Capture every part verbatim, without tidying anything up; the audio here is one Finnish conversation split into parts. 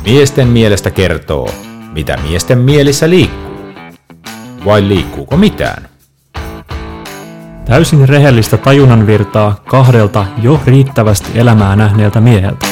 Miesten mielestä kertoo, mitä miesten mielissä liikkuu. Vai liikkuuko mitään? Täysin rehellistä tajunnanvirtaa kahdelta jo riittävästi elämää nähneeltä mieheltä.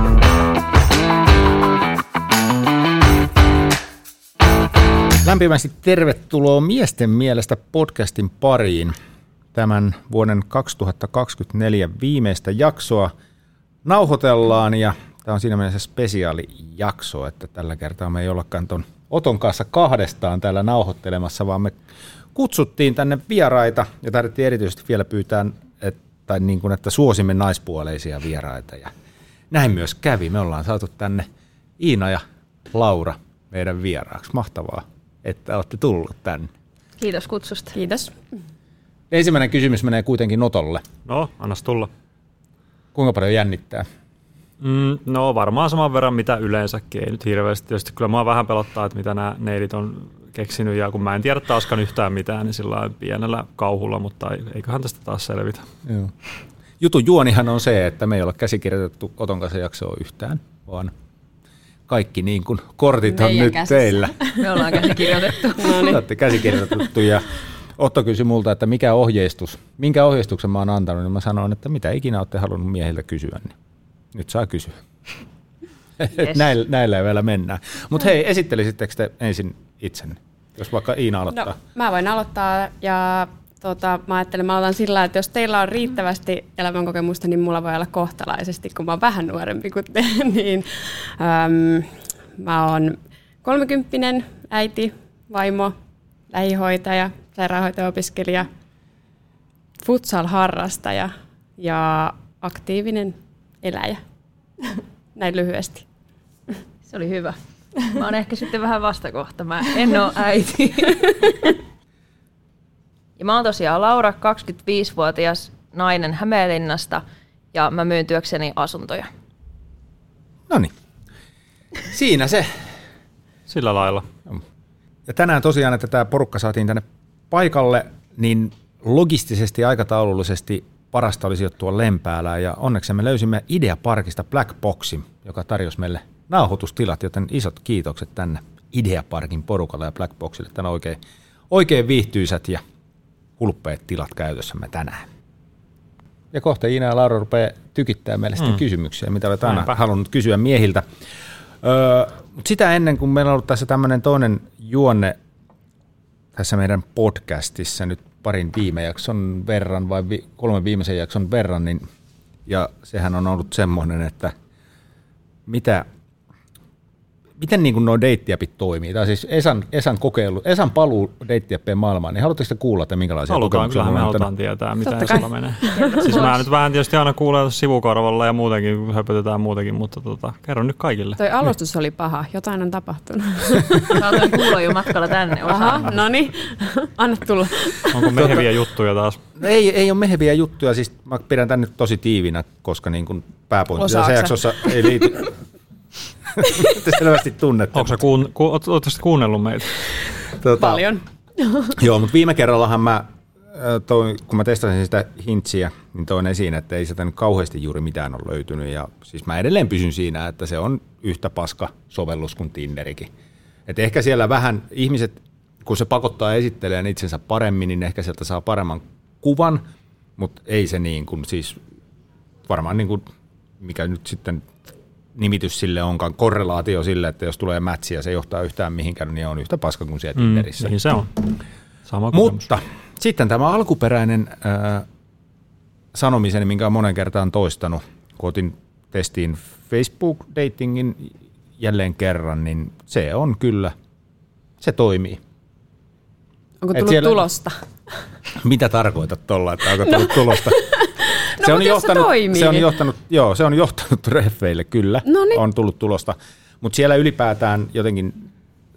Lämpimästi tervetuloa Miesten mielestä podcastin pariin. Tämän vuoden kaksituhattakaksikymmentäneljä viimeistä jaksoa nauhoitellaan ja tämä on siinä mielessä spesiaalijakso, että tällä kertaa me ei ollakaan ton Oton kanssa kahdestaan täällä nauhoittelemassa, vaan me kutsuttiin tänne vieraita ja tarvittiin erityisesti vielä pyytää, että, niin kuin, että suosimme naispuoleisia vieraita. Ja näin myös kävi. Me ollaan saatu tänne Iina ja Laura meidän vieraaksi. Mahtavaa, että olette tullut tänne. Kiitos kutsusta. Kiitos. Ensimmäinen kysymys menee kuitenkin Otolle. No, annas tulla. Kuinka paljon jännittää? Mm, no varmaan saman verran mitä yleensäkin, ei nyt hirveästi. Tietysti kyllä mua vähän pelottaa, että mitä nämä neidit on keksinyt ja kun mä en tiedä taaskaan yhtään mitään, niin sillä pienellä kauhulla, mutta eiköhän tästä taas selvitä. Joo. Jutun juonihan on se, että me ei ole käsikirjoitettu Oton kanssa jaksoa yhtään, vaan kaikki niin kuin kortit on meidän nyt käsissä. teillä. Me ollaan käsikirjoitettu. No niin. Olette käsikirjoitettu ja Otto kysyi multa, että mikä ohjeistus, minkä ohjeistuksen mä oon antanut, niin mä sanoin, että mitä ikinä olette halunnut miehiltä kysyä, niin nyt saa kysyä. Yes. näillä, näillä vielä mennään. Mutta hei, esittelisittekö te ensin itsenne, jos vaikka Iina aloittaa? No, mä voin aloittaa ja tota, mä ajattelen, mä aloitan sillä, että jos teillä on riittävästi elämänkokemusta, niin mulla voi olla kohtalaisesti, kun mä oon vähän nuorempi kuin te. niin, äm, mä oon kolmekymppinen äiti, vaimo, lähihoitaja, sairaanhoitaja-opiskelija, futsal-harrastaja ja aktiivinen eläjä. Näin lyhyesti. Se oli hyvä. Mä oon ehkä sitten vähän vastakohta. Mä en oo äiti. Ja mä oon tosiaan Laura, kaksikymmentäviisivuotias nainen Hämeenlinnasta ja mä myyn työkseni asuntoja. Noniin, siinä se. Sillä lailla. Ja tänään tosiaan, että tämä porukka saatiin tänne paikalle, niin logistisesti, aikataulullisesti parasta oli sijoittua Lempäälään ja onneksi me löysimme Ideaparkista Black Boxin, joka tarjosi meille nauhoitustilat, joten isot kiitokset tänne Ideaparkin porukalle ja Black Boxille. Tänään oikein, oikein viihtyisät ja hulppeet tilat käytössämme tänään. Ja kohta Iina ja Laura rupeaa tykittämään meille sitten mm. kysymyksiä, mitä olet aina Näinpä. halunnut kysyä miehiltä. Öö, mutta sitä ennen, kun meillä on ollut tässä tämmöinen toinen juonne tässä meidän podcastissa nyt parin viime jakson verran vai vi, kolmen viimeisen jakson verran, niin, ja sehän on ollut semmoinen, että mitä, miten niin kuin nuo deittiäpit toimii, tai siis Esan, Esan kokeilu, Esan paluu deittiäppien maailmaan, niin haluatteko te kuulla, että minkälaisia Halutaan, kokemuksia kyllähän me on halutaan antanut? tietää, mitä Esalla menee. Siis mä nyt vähän tietysti aina kuulen sivukorvalla ja muutenkin, höpötetään muutenkin, mutta tota, kerron nyt kaikille. Toi alustus oli paha, jotain on tapahtunut. Mä otan kuulo jo matkalla tänne. Aha, no niin, anna tulla. Onko meheviä juttuja taas? Ei, ei ole meheviä juttuja, siis mä pidän tän nyt tosi tiivinä, koska niin kuin pääpointti tässä jaksossa ei liity. Te selvästi tunnette. Onko sä kuun, ku, oot, oot kuunnellut meitä? Tota, Paljon. Joo, mutta viime kerrallahan mä, toi, kun mä testasin sitä hintsiä, niin toin esiin, että ei sitä nyt kauheasti juuri mitään ole löytynyt. Ja siis mä edelleen pysyn siinä, että se on yhtä paska sovellus kuin Tinderikin. Et ehkä siellä vähän ihmiset, kun se pakottaa esittelemään itsensä paremmin, niin ehkä sieltä saa paremman kuvan, mutta ei se niin kuin siis varmaan niin kuin, mikä nyt sitten nimitys sille onkaan, korrelaatio sille, että jos tulee matchi ja se johtaa yhtään mihinkään, niin on yhtä paska kuin siellä Tinderissä. Mm, niin se on. Sama Mutta sitten tämä alkuperäinen äh, sanomiseni, minkä olen monen kertaan toistanut, kun otin testiin Facebook-datingin jälleen kerran, niin se on kyllä, se toimii. Onko tullut siellä, tulosta? Mitä tarkoitat tuolla, että onko tullut no. tulosta? No, se, on johtanut, se, se on johtanut, joo, se on johtanut reffeille kyllä, Noniin. on tullut tulosta, mutta siellä ylipäätään jotenkin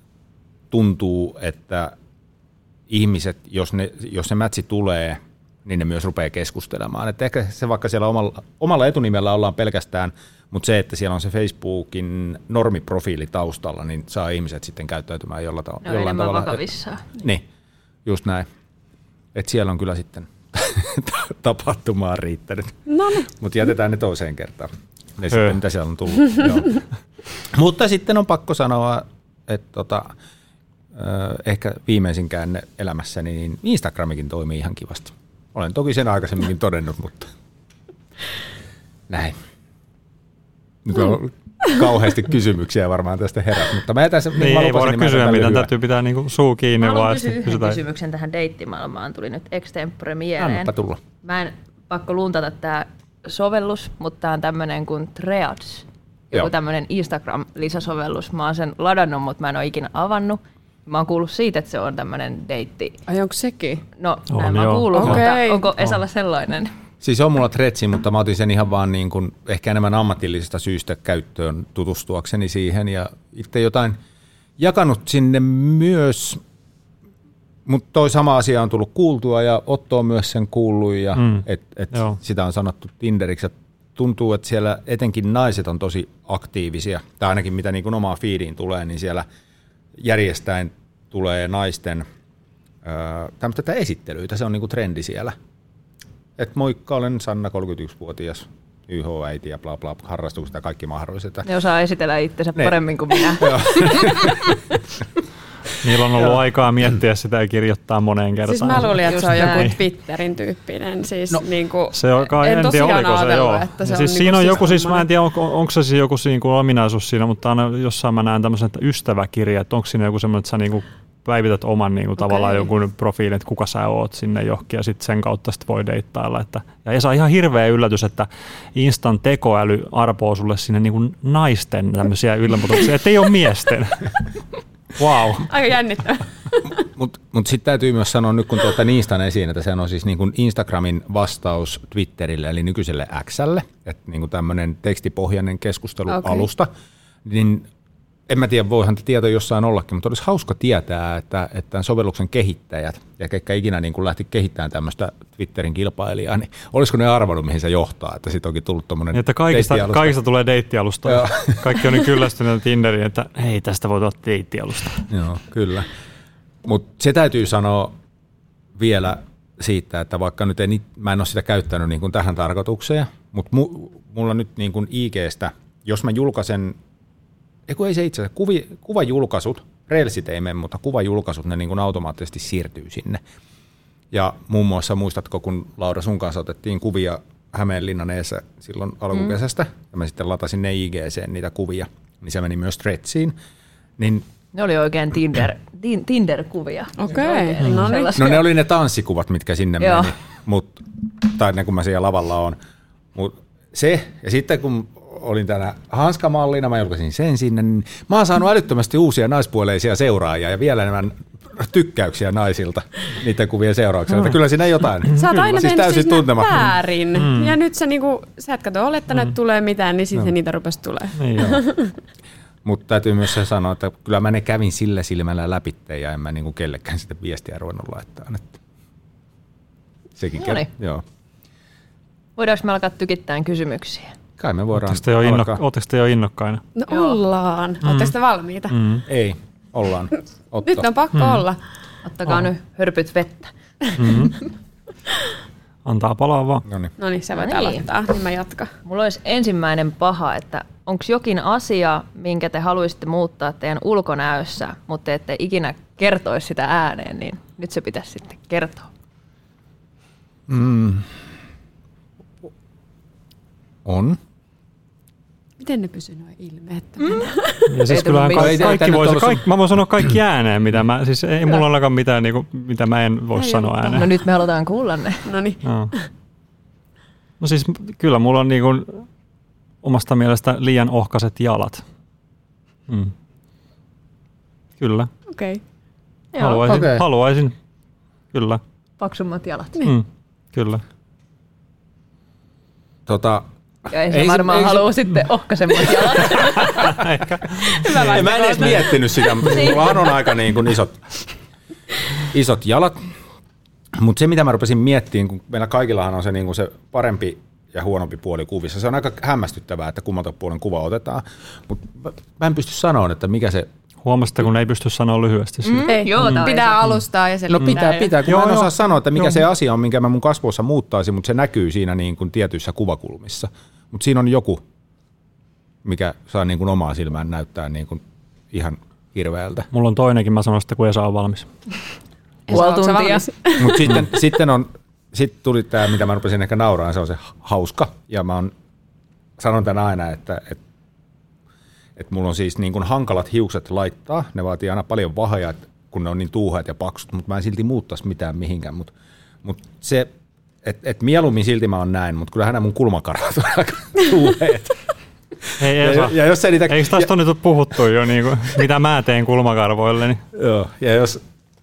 tuntuu, että ihmiset, jos, ne, jos se mätsi tulee, niin ne myös rupeaa keskustelemaan. Et ehkä se vaikka siellä omalla, omalla etunimellä ollaan pelkästään, mutta se, että siellä on se Facebookin normiprofiili taustalla, niin saa ihmiset sitten käyttäytymään jollain, ta- no, jollain tavalla. vakavissaan. Niin, just näin. Että siellä on kyllä sitten tapahtumaa riittänyt. Noniin. Mutta jätetään ne toiseen kertaan. Ne sitten, mitä siellä on tullut. Joo. Mutta sitten on pakko sanoa, että tota, ehkä viimeisin käänne elämässäni, niin Instagramikin toimii ihan kivasti. Olen toki sen aikaisemminkin todennut, mutta näin. Nyt on kauheasti kysymyksiä varmaan tästä herää, mutta mä jätän sen. Niin, niin ei voida kysyä, mitä täytyy pitää niinku suu kiinni. Mä haluan kysyä yhden kysytään. kysymyksen tähän deittimaailmaan. Tuli nyt extempore mieleen. Annapa tulla. Mä en pakko luntata tää sovellus, mutta tää on tämmönen kuin Threads. Joku tämmönen Instagram-lisäsovellus. Mä oon sen ladannut, mutta mä en ole ikinä avannut. Mä oon kuullut siitä, että se on tämmönen deitti. Ai onko sekin? No, on, näin mä oon kuullut, okay. mutta onko Esalla sellainen? Siis on mulla Threadsi, mutta mä otin sen ihan vaan niin kuin ehkä enemmän ammatillisesta syystä käyttöön tutustuakseni siihen ja itse jotain jakanut sinne myös, mutta toi sama asia on tullut kuultua ja Otto on myös sen kuullut ja mm. et, et sitä on sanottu Tinderiksi. Tuntuu, että siellä etenkin naiset on tosi aktiivisia, tai ainakin mitä niin kuin omaa feediin tulee, niin siellä järjestäen tulee naisten öö, tämmöistä esittelyitä, se on niin kuin trendi siellä. Et moikka, olen Sanna, kolmekymmentäyksivuotias Y H-äiti ja bla bla, harrastukset ja kaikki mahdolliset. Ne osaa esitellä itsensä ne. paremmin kuin minä. Niillä on ollut aikaa miettiä sitä ja kirjoittaa moneen kertaan. Siis mä luulin, että se on joku näin. Twitterin tyyppinen. Siis no, niinku, se on kai, en, en tiedä oliko se, joo. Että se siis on siinä niinku on joku, siis mä en tiedä, onko, onko se siis joku niinku ominaisuus siinä, mutta aina jossain mä näen tämmöisen ystäväkirja, että onko siinä joku semmoinen, että sä niinku päivität oman niinku okay. tavallaan jonkun profiilin, että kuka sä oot sinne johonkin ja sitten sen kautta sit voi deittailla. Että, ja Esa, ihan hirveä yllätys, että Instan tekoäly arpoo sulle sinne niinku naisten tämmöisiä yllämutuksia, että ei ole miesten. Wow. Aika jännittävää. Mutta mut sitten täytyy myös sanoa nyt, kun tuolta Instan esiin, että sehän on siis niin kuin Instagramin vastaus Twitterille, eli nykyiselle X:lle, että niin kuin tämmöinen tekstipohjainen keskustelualusta, okay. niin en mä tiedä, voihan tieto jossain ollakin, mutta olisi hauska tietää, että, että tämän sovelluksen kehittäjät, ja ketkä ikinä niin kun lähti kehittämään tämmöistä Twitterin kilpailijaa, niin olisiko ne arvannut, mihin se johtaa, että siitä onkin tullut tuommoinen niin, että kaikista, kaikista tulee deittialusta. Kaikki on niin kyllästyneet Tinderiin, että hei, tästä voi tulla deittialusta. Joo, kyllä. Mutta se täytyy sanoa vielä siitä, että vaikka nyt en, mä en ole sitä käyttänyt niin kuin tähän tarkoitukseen, mutta mu, mulla nyt niin kuin I G:stä, jos mä julkaisen Eiku ei se itse asiassa. Kuvi, kuvajulkaisut, reelsit ei mene, mutta kuvajulkaisut, ne niin kuin automaattisesti siirtyy sinne. Ja muun muassa muistatko, kun Laura sun kanssa otettiin kuvia Hämeenlinnan eessä silloin alkukesästä, mm. ja mä sitten latasin ne I G:seen niitä kuvia, niin se meni myös Threadsiin. Niin ne oli oikein Tinder, Tinder-kuvia. Okei. Okay. No, niin. no ne oli ne tanssikuvat, mitkä sinne Joo. meni, Mut, tai ne kun mä siellä lavalla oon. Mut se, ja sitten kun olin tänä hanskamallina, mä julkaisin sen sinne, niin mä oon saanut älyttömästi uusia naispuoleisia seuraajia ja vielä enemmän tykkäyksiä naisilta niiden kuvien seurauksena. Mm. Kyllä siinä jotain. Sä oot aina siis mennyt siis väärin. Mm. Ja nyt sä, niinku, sä et kato olettanut, mm. että tulee mitään, niin sitten no. niitä rupesi tulee. Niin mutta täytyy myös se sanoa, että kyllä mä ne kävin sillä silmällä läpitte ja en mä niinku kellekään sitä viestiä ruvennut laittaa. Sekin no niin. Joo. Voidaanko me alkaa tykittämään kysymyksiä? Kai me voidaan Oletteko te jo innokkaina? No Joo. ollaan. Mm. Oletteko te valmiita? Mm. Ei, ollaan. Otto. Nyt on pakko mm. olla. Ottakaa oh. nyt hörpyt vettä. Mm-hmm. Antaa palaa vaan. No niin, sä voit no niin. aloittaa, niin mä jatkan. Mulla olisi ensimmäinen paha, että onko jokin asia, minkä te haluaisitte muuttaa teidän ulkonäössä, mutta te ette ikinä kertoisi sitä ääneen, niin nyt se pitäisi sitten kertoa. Mm. On. Miten ne pysyy noin ilmeettömänä? Mm. Ja siis kyllähän ka- kaikki, kaikki voisi, kaikki, mä voin sanoa kaikki ääneen, mitä mä, siis ei mulla olekaan mitään, niin kuin, mitä mä en voi ei sanoa ole. ääneen. No nyt me halutaan kuulla ne. Noniin. No. no siis kyllä mulla on niin kuin omasta mielestä liian ohkaiset jalat. Mm. Kyllä. Okei. Okay. Haluaisin, okay. haluaisin, kyllä. Paksummat jalat. Niin. Mm. Kyllä. Tota, ja ei se varmaan halua sitten ohkaisemmat jalat. Hyvä mä en edes miettinyt sitä, mutta mulla on aika niin kuin isot, isot jalat. Mutta se, mitä mä rupesin miettimään, kun meillä kaikillahan on se, niin kuin se parempi ja huonompi puoli kuvissa. Se on aika hämmästyttävää, että kummalta puolen kuva otetaan. Mutta mä en pysty sanoa, että mikä se... Huomasta, kun ei pysty sanoa lyhyesti. Mm, ei, joo, mm. pitää alustaa ja no pitää, pitää, kun joo, mä en joo. osaa sanoa, että mikä joo. se asia on, minkä mä mun kasvoissa muuttaisin, mutta se näkyy siinä niin kuin tietyissä kuvakulmissa. Mutta siinä on joku, mikä saa niin kuin omaa silmään näyttää niin kuin ihan hirveältä. Mulla on toinenkin, mä sanon sitä, kun Esa on valmis. Puoli tuntia. Mutta sitten, sitten on, sit tuli tämä, mitä mä rupesin ehkä nauraan, se on se hauska. Ja mä on, sanon tämän aina, että et, et mulla on siis niin kuin hankalat hiukset laittaa. Ne vaatii aina paljon vahoja, kun ne on niin tuuhaat ja paksut, mutta mä en silti muuttaisi mitään mihinkään. Mutta mut se, että et mieluummin silti mä oon näin, mutta kyllähän nämä mun kulmakarvat on aika tuuheet. Hei Esa, ja, ja jos niitä, eikö tästä ole nyt puhuttu jo, niin kuin, mitä mä teen kulmakarvoille? Niin? Joo, ja jos...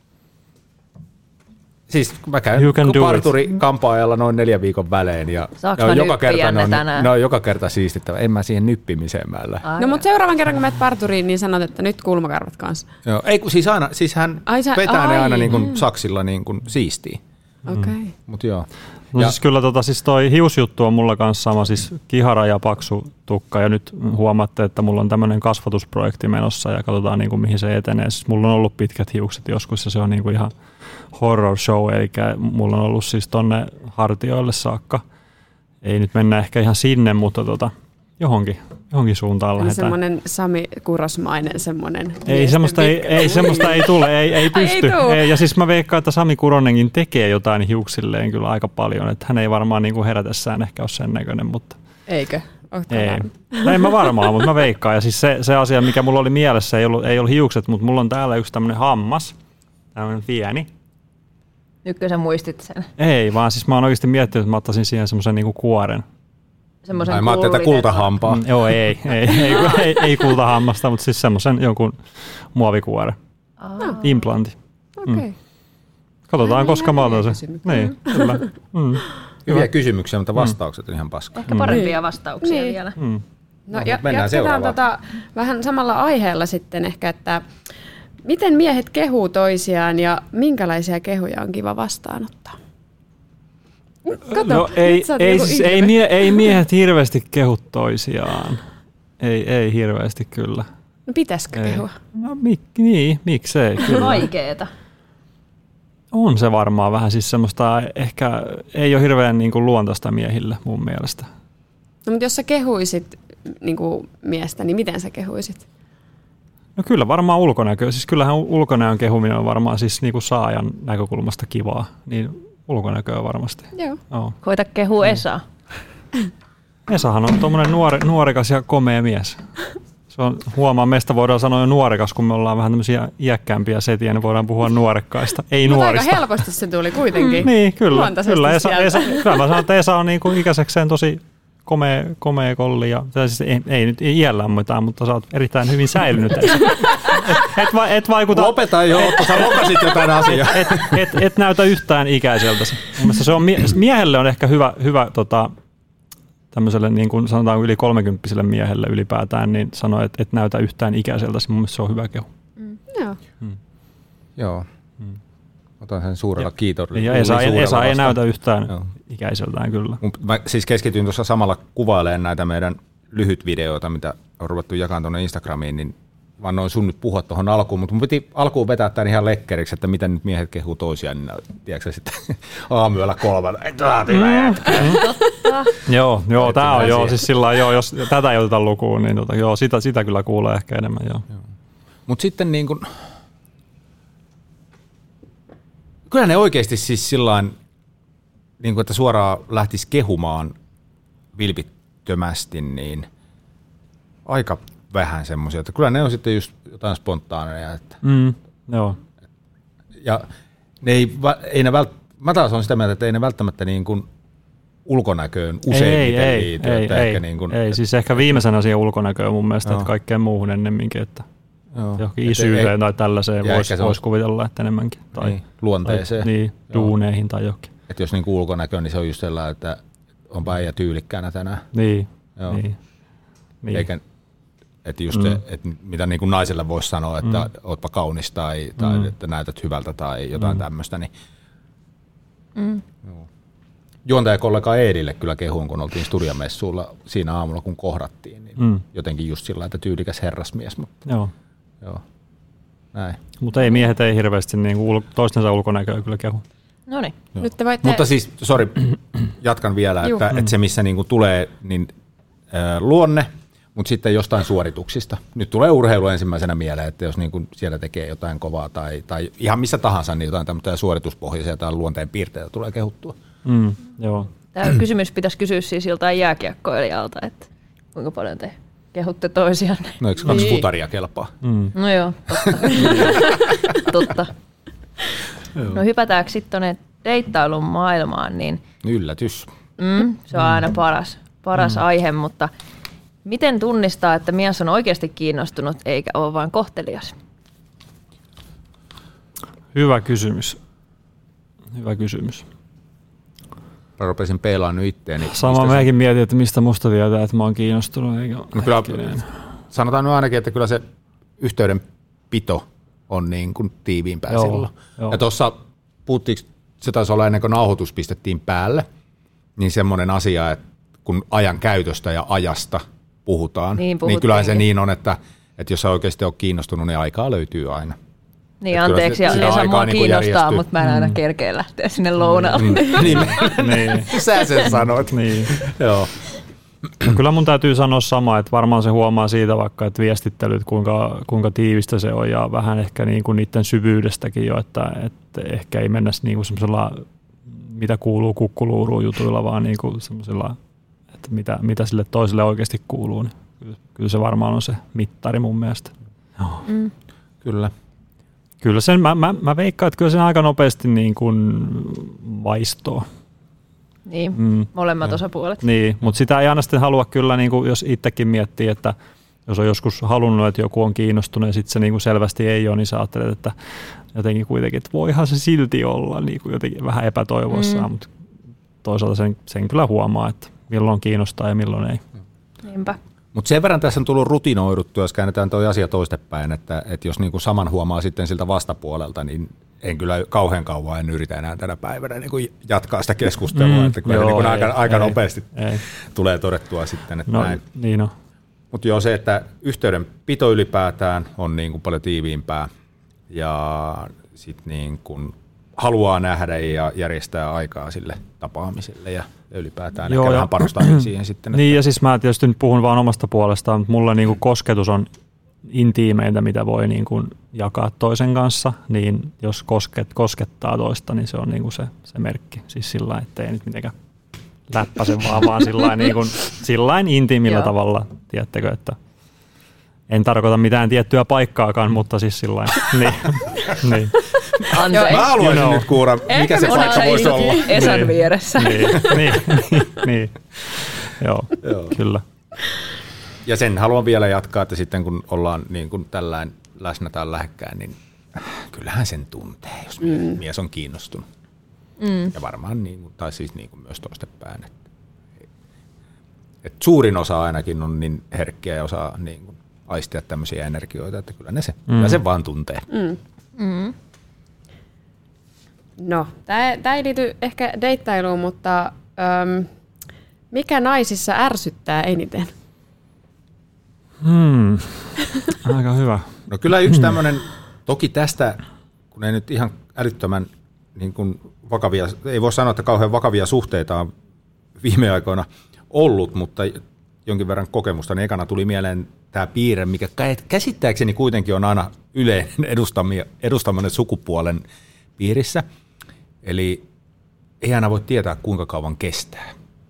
Siis mä käyn parturi-kampaajalla noin neljän viikon välein ja, ja joka, kerta ne on, ne on joka kerta siistittävä. En mä siihen nyppimiseen mä lähde. No mutta seuraavan kerran kun menet parturiin, niin sanot, että nyt kulmakarvat kanssa. Joo, ei kun siis aina, siis hän ai, sä, vetää ai, ne aina niin kuin saksilla niin kuin siistiin. Okei. Okay. Mm. Mut joo. No ja, siis kyllä tota, siis toi hiusjuttu on mulla kanssa sama, siis kihara ja paksu tukka ja nyt huomaatte, että mulla on tämmöinen kasvatusprojekti menossa ja katsotaan niin kuin mihin se etenee. Siis mulla on ollut pitkät hiukset joskus ja se on niin kuin ihan horror show, eli mulla on ollut siis tonne hartioille saakka. Ei nyt mennä ehkä ihan sinne, mutta tota, johonkin, johonkin suuntaan lähdetään. Semmoinen Sami Kurosmainen semmoinen. Ei semmoista ei, ei, semmoista ei tule, ei, ei pysty. Ei ei, ja siis mä veikkaan, että Sami Kuronenkin tekee jotain hiuksilleen kyllä aika paljon, että hän ei varmaan niin kuin herätessään ehkä ole sen näköinen, mutta... Eikö? Ei. No en mä varmaan, mutta mä veikkaan. Ja siis se, se asia, mikä mulla oli mielessä, ei ollut, ei ollut hiukset, mutta mulla on täällä yksi tämmöinen hammas, tämmöinen pieni. Nytkö sä muistit sen? Ei, vaan siis mä oon oikeasti miettinyt, että mä ottaisin siihen semmoisen niinku kuoren. Semmoisen Ai mä ajattelin, että kultahampaa. Mm, joo, ei, ei, ei, ei, ei kultahammasta, mutta siis semmoisen jonkun muovikuoren. Ah. Implantti. Okei. Okay. Mm. Katsotaan, koska mä otan sen. Niin, kyllä. Mm. Hyviä kysymyksiä, mutta vastaukset on ihan paskaa. Ehkä parempia vastauksia niin. vielä. Mm. No, ja, jatketaan tota, vähän samalla aiheella sitten ehkä, että miten miehet kehuu toisiaan ja minkälaisia kehuja on kiva vastaanottaa? Kato, no, ei, ei, siis ei, mie, ei miehet hirveästi kehu toisiaan. Ei, ei hirveästi kyllä. No pitäisikö ei. kehua? No mik, niin, miksei. Se on vaikeeta. On se varmaan vähän siis semmoista, ehkä ei ole hirveän niin kuin luontaista miehille mun mielestä. No mutta jos sä kehuisit niin kuin miestä, niin miten sä kehuisit? No kyllä varmaan ulkonäkö. Siis kyllähän ulkonäön kehuminen on varmaan siis niin kuin saajan näkökulmasta kivaa. Niin ulkonäköä varmasti. Joo. Oh. Koita kehua Esa. Esahan on tuommoinen nuori, nuorikas ja komea mies. Se on, huomaa, meistä voidaan sanoa jo nuorekas, kun me ollaan vähän tämmöisiä iäkkäämpiä setiä, niin voidaan puhua nuorekkaista, ei Mutta nuorista. aika helposti se tuli kuitenkin. Mm, niin, kyllä. kyllä Esa, Esa, kyllä mä sanon, että Esa on niin kuin ikäisekseen tosi komea, komea kolli. Ja, siis ei, ei nyt iällä mitään, mutta sä oot erittäin hyvin säilynyt. et, et, et vaikuta... Lopeta jo, että sä lopesit jotain asiaa. Et, et, et näytä yhtään ikäiseltäsi. Se on, miehelle on ehkä hyvä, hyvä tota, tämmöiselle niin kuin sanotaan yli kolmekymppiselle miehelle ylipäätään, niin sanoo, että et näytä yhtään ikäiseltäsi. Mun mielestä se on hyvä kehu. Mm. Joo. Mm. Joo. Mm. Otan sen suurella kiitolla. Ja Esa, Esa ei näytä yhtään Joo. ikäiseltään kyllä. Mä siis keskityin tuossa samalla kuvailemaan näitä meidän lyhytvideoita, mitä on ruvettu jakamaan tuonne Instagramiin, niin vaan noin sun nyt puhua tuohon alkuun, mutta mun piti alkuun vetää tämän ihan lekkeriksi, että miten nyt miehet kehuu toisiaan, niin tiedätkö sitten aamuyöllä kolmella, että tämä on hyvä jätkä. Joo, joo tämä on joo, siis sillä joo, jos tätä ei oteta lukuun, niin tota, joo, sitä, sitä kyllä kuulee ehkä enemmän, joo. joo. Mutta sitten niin kuin, kyllä ne oikeasti siis sillain, niin kuin, että suoraan lähtisi kehumaan vilpittömästi, niin aika vähän semmoisia, että kyllä ne on sitten just jotain spontaaneja. Että, mm, joo. Ja ne ei, ei ne vält, mä taas on sitä mieltä, että ei ne välttämättä niin kuin ulkonäköön useimmiten ei, liity. Ei, että ei, ehkä niin kuin, ei, et, siis ehkä viimeisenä siihen ulkonäköön mun mielestä, joo. että kaikkeen muuhun ennemminkin, että joo. johonkin isyyteen tai tällaiseen voisi vois kuvitella, että enemmänkin. Tai, niin, luonteeseen. Tai, niin, duuneihin tai johonkin. Että jos niin kuin ulkonäkö, niin se on just sellainen, että onpa äijä tyylikkäänä tänään. Niin, joo. niin. niin. Eikä, että just mm. se, että mitä niin kuin naiselle voisi sanoa, että mm. ootpa kaunis tai, tai mm. että näytät hyvältä tai jotain mm. tämmöistä. Niin. Mm. Juontajakollega Eedille kyllä kehuun, kun oltiin Studiamessuilla siinä aamulla, kun kohdattiin. Niin mm. jotenkin just sillä että tyylikäs herrasmies. Mutta, joo. Joo. Näin. Mutta ei miehet ei hirveästi niin ul- toistensa ulkonäköä kyllä kehu. No niin. Nyt te voitte... Mutta siis, sori, jatkan vielä, että, että se missä niin kuin tulee, niin äh, luonne, mutta sitten jostain suorituksista. Nyt tulee urheilu ensimmäisenä mieleen, että jos niin kuin siellä tekee jotain kovaa tai, tai ihan missä tahansa, niin jotain tämmöisiä suorituspohjaisia tai luonteen piirteitä tulee kehuttua. Mm, joo. Tämä kysymys pitäisi kysyä siis joltain jääkiekkoilijalta, että kuinka paljon te kehutte toisianne. No eikö kaksi niin. futaria kelpaa? Mm. No joo, totta. totta. No hypätäänkö sitten tuonne deittailun maailmaan, niin yllätys. Mm, se on aina paras, paras mm. aihe, mutta miten tunnistaa, että mies on oikeasti kiinnostunut eikä ole vain kohtelias? Hyvä kysymys. Hyvä kysymys. Mä rupesin peilaamaan nyt itteeni. Sama mäkin mietin, että mistä musta tietää, että mä oon kiinnostunut. Eikä no kyllä, sanotaan nyt ainakin, että kyllä se yhteydenpito on niin kuin tiiviimpää joo, silloin. Joo. Ja tuossa puhuttiinko, se taisi olla ennen kuin nauhoitus pistettiin päälle, niin semmoinen asia, että kun ajan käytöstä ja ajasta puhutaan, niin, niin kyllähän se niin on, että, että jos sä oikeasti oot kiinnostunut, niin aikaa löytyy aina. Niin että anteeksi, ja Esa mua niin kiinnostaa, mutta mä en aina mm. kerkeä lähteä sinne lounaalle. Mm. niin, niin. Sä sen sanoit. niin. Joo. No, kyllä mun täytyy sanoa sama, että varmaan se huomaa siitä vaikka, että viestittelyt, kuinka, kuinka tiivistä se on ja vähän ehkä niin kuin niiden syvyydestäkin jo, että, että ehkä ei mennä niin kuin semmoisella, mitä kuuluu kukkuluuruun jutuilla, vaan niin kuin semmoisella, että mitä, mitä sille toiselle oikeasti kuuluu. Niin kyllä, kyllä se varmaan on se mittari mun mielestä. Joo. Mm. Kyllä. Kyllä sen, mä, mä, mä veikkaan, että kyllä sen aika nopeasti niin kuin vaistoo. Niin, mm. molemmat ja. osapuolet. Niin, mutta sitä ei aina sitten halua kyllä, niin kuin jos itsekin miettii, että jos on joskus halunnut, että joku on kiinnostunut ja sitten se niin kuin selvästi ei ole, niin sä ajattelet, että jotenkin kuitenkin, että voihan se silti olla niin kuin jotenkin vähän epätoivoissaan, mm. mutta toisaalta sen, sen kyllä huomaa, että milloin kiinnostaa ja milloin ei. Niinpä. Mutta sen verran tässä on tullut rutinoiduttua, jos käännetään tuo asia toistepäin, että, että jos niinku saman huomaa sitten siltä vastapuolelta, niin en kyllä kauhean kauan en yritä enää tänä päivänä niin kuin jatkaa sitä keskustelua, mm, että kyllä joo, niin aika, aika nopeasti ei. tulee todettua sitten, että no, näin. Niin on. Mutta joo se, että yhteydenpito ylipäätään on niin kuin paljon tiiviimpää ja sitten niin kuin haluaa nähdä ja järjestää aikaa sille tapaamiselle ja ylipäätään joo, ehkä vähän panostaa siihen sitten. Että niin ja siis mä tietysti nyt puhun vaan omasta puolestaan, mutta mulla niin kuin kosketus on intiimeintä, mitä voi niin kuin jakaa toisen kanssa, niin jos kosket, koskettaa toista, niin se on niin kuin se, se merkki. Siis sillä lailla, ettei nyt mitenkään läppäse vaan, vaan sillä niin kuin, sillain intiimillä tavalla, tiedättekö, että en tarkoita mitään tiettyä paikkaakaan, mutta siis sillä niin, niin. Mä haluaisin you know. nyt kuulla, mikä Ehkä se paikka voisi olla. Esan niin, vieressä. Niin, niin, niin, niin. Joo, Joo, kyllä. Ja sen haluan vielä jatkaa, että sitten kun ollaan niin kuin tällainen läsnä tai lähekkään, niin kyllähän sen tuntee, jos mm. mies on kiinnostunut. Mm. Ja varmaan, niin, tai siis niin kuin myös toistepäin. Että, että suurin osa ainakin on niin herkkiä ja osaa niin kuin aistia tämmöisiä energioita, että kyllä ne se, mm. kyllä se vaan tuntee. Mm. Mm. No, tämä ei liity ehkä deittailuun, mutta äm, mikä naisissa ärsyttää eniten? Hmm. Aika hyvä. No kyllä yksi tämmöinen, toki tästä, kun ei nyt ihan älyttömän niin kuin vakavia, ei voi sanoa, että kauhean vakavia suhteita on viime aikoina ollut, mutta jonkin verran kokemusta, niin ekana tuli mieleen tämä piirre, mikä käsittääkseni kuitenkin on aina yleinen edustaminen sukupuolen piirissä. Eli ei aina voi tietää, kuinka kauan kestää.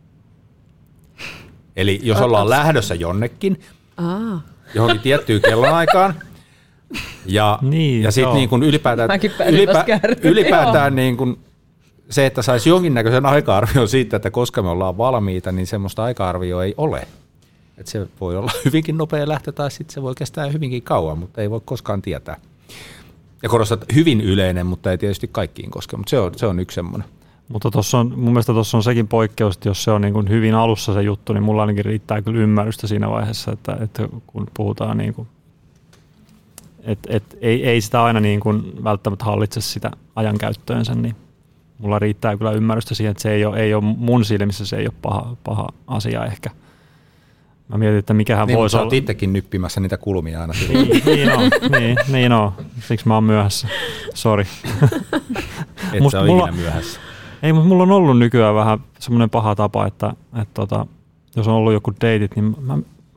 Eli jos ollaan lähdössä jonnekin, Aa. johonkin tiettyyn kellonaikaan, ja, niin, ja sitten niin ylipäätään, ylipä, ylipäätään niin kuin se, että saisi jonkinnäköisen aika-arvion siitä, että koska me ollaan valmiita, niin semmoista aika-arvioa ei ole. Et se voi olla hyvinkin nopea lähtö tai sitten se voi kestää hyvinkin kauan, mutta ei voi koskaan tietää. Ja korostat, hyvin yleinen, mutta ei tietysti kaikkiin koske, mutta se on, se on yksi semmoinen. Mutta tossa on, mun mielestä tuossa on sekin poikkeus, että jos se on niin kuin hyvin alussa se juttu, niin mulla ainakin riittää kyllä ymmärrystä siinä vaiheessa, että, että kun puhutaan, niin kuin, että, että ei, ei sitä aina niin kuin välttämättä hallitse sitä ajankäyttöönsä, niin mulla riittää kyllä ymmärrystä siihen, että se ei ole, ei ole mun silmissä se ei ole paha, paha asia ehkä. Mä mietin, että mikähän niin, voisi olla. Niin, mutta sä oot itsekin nyppimässä niitä kulmia aina. niin, niin on, niin, niin on. Siksi mä oon myöhässä. Sori. Et Must, sä ole mulla, ikinä myöhässä. Ei, mutta mulla on ollut nykyään vähän semmoinen paha tapa, että, että tota, jos on ollut joku deitit, niin mä,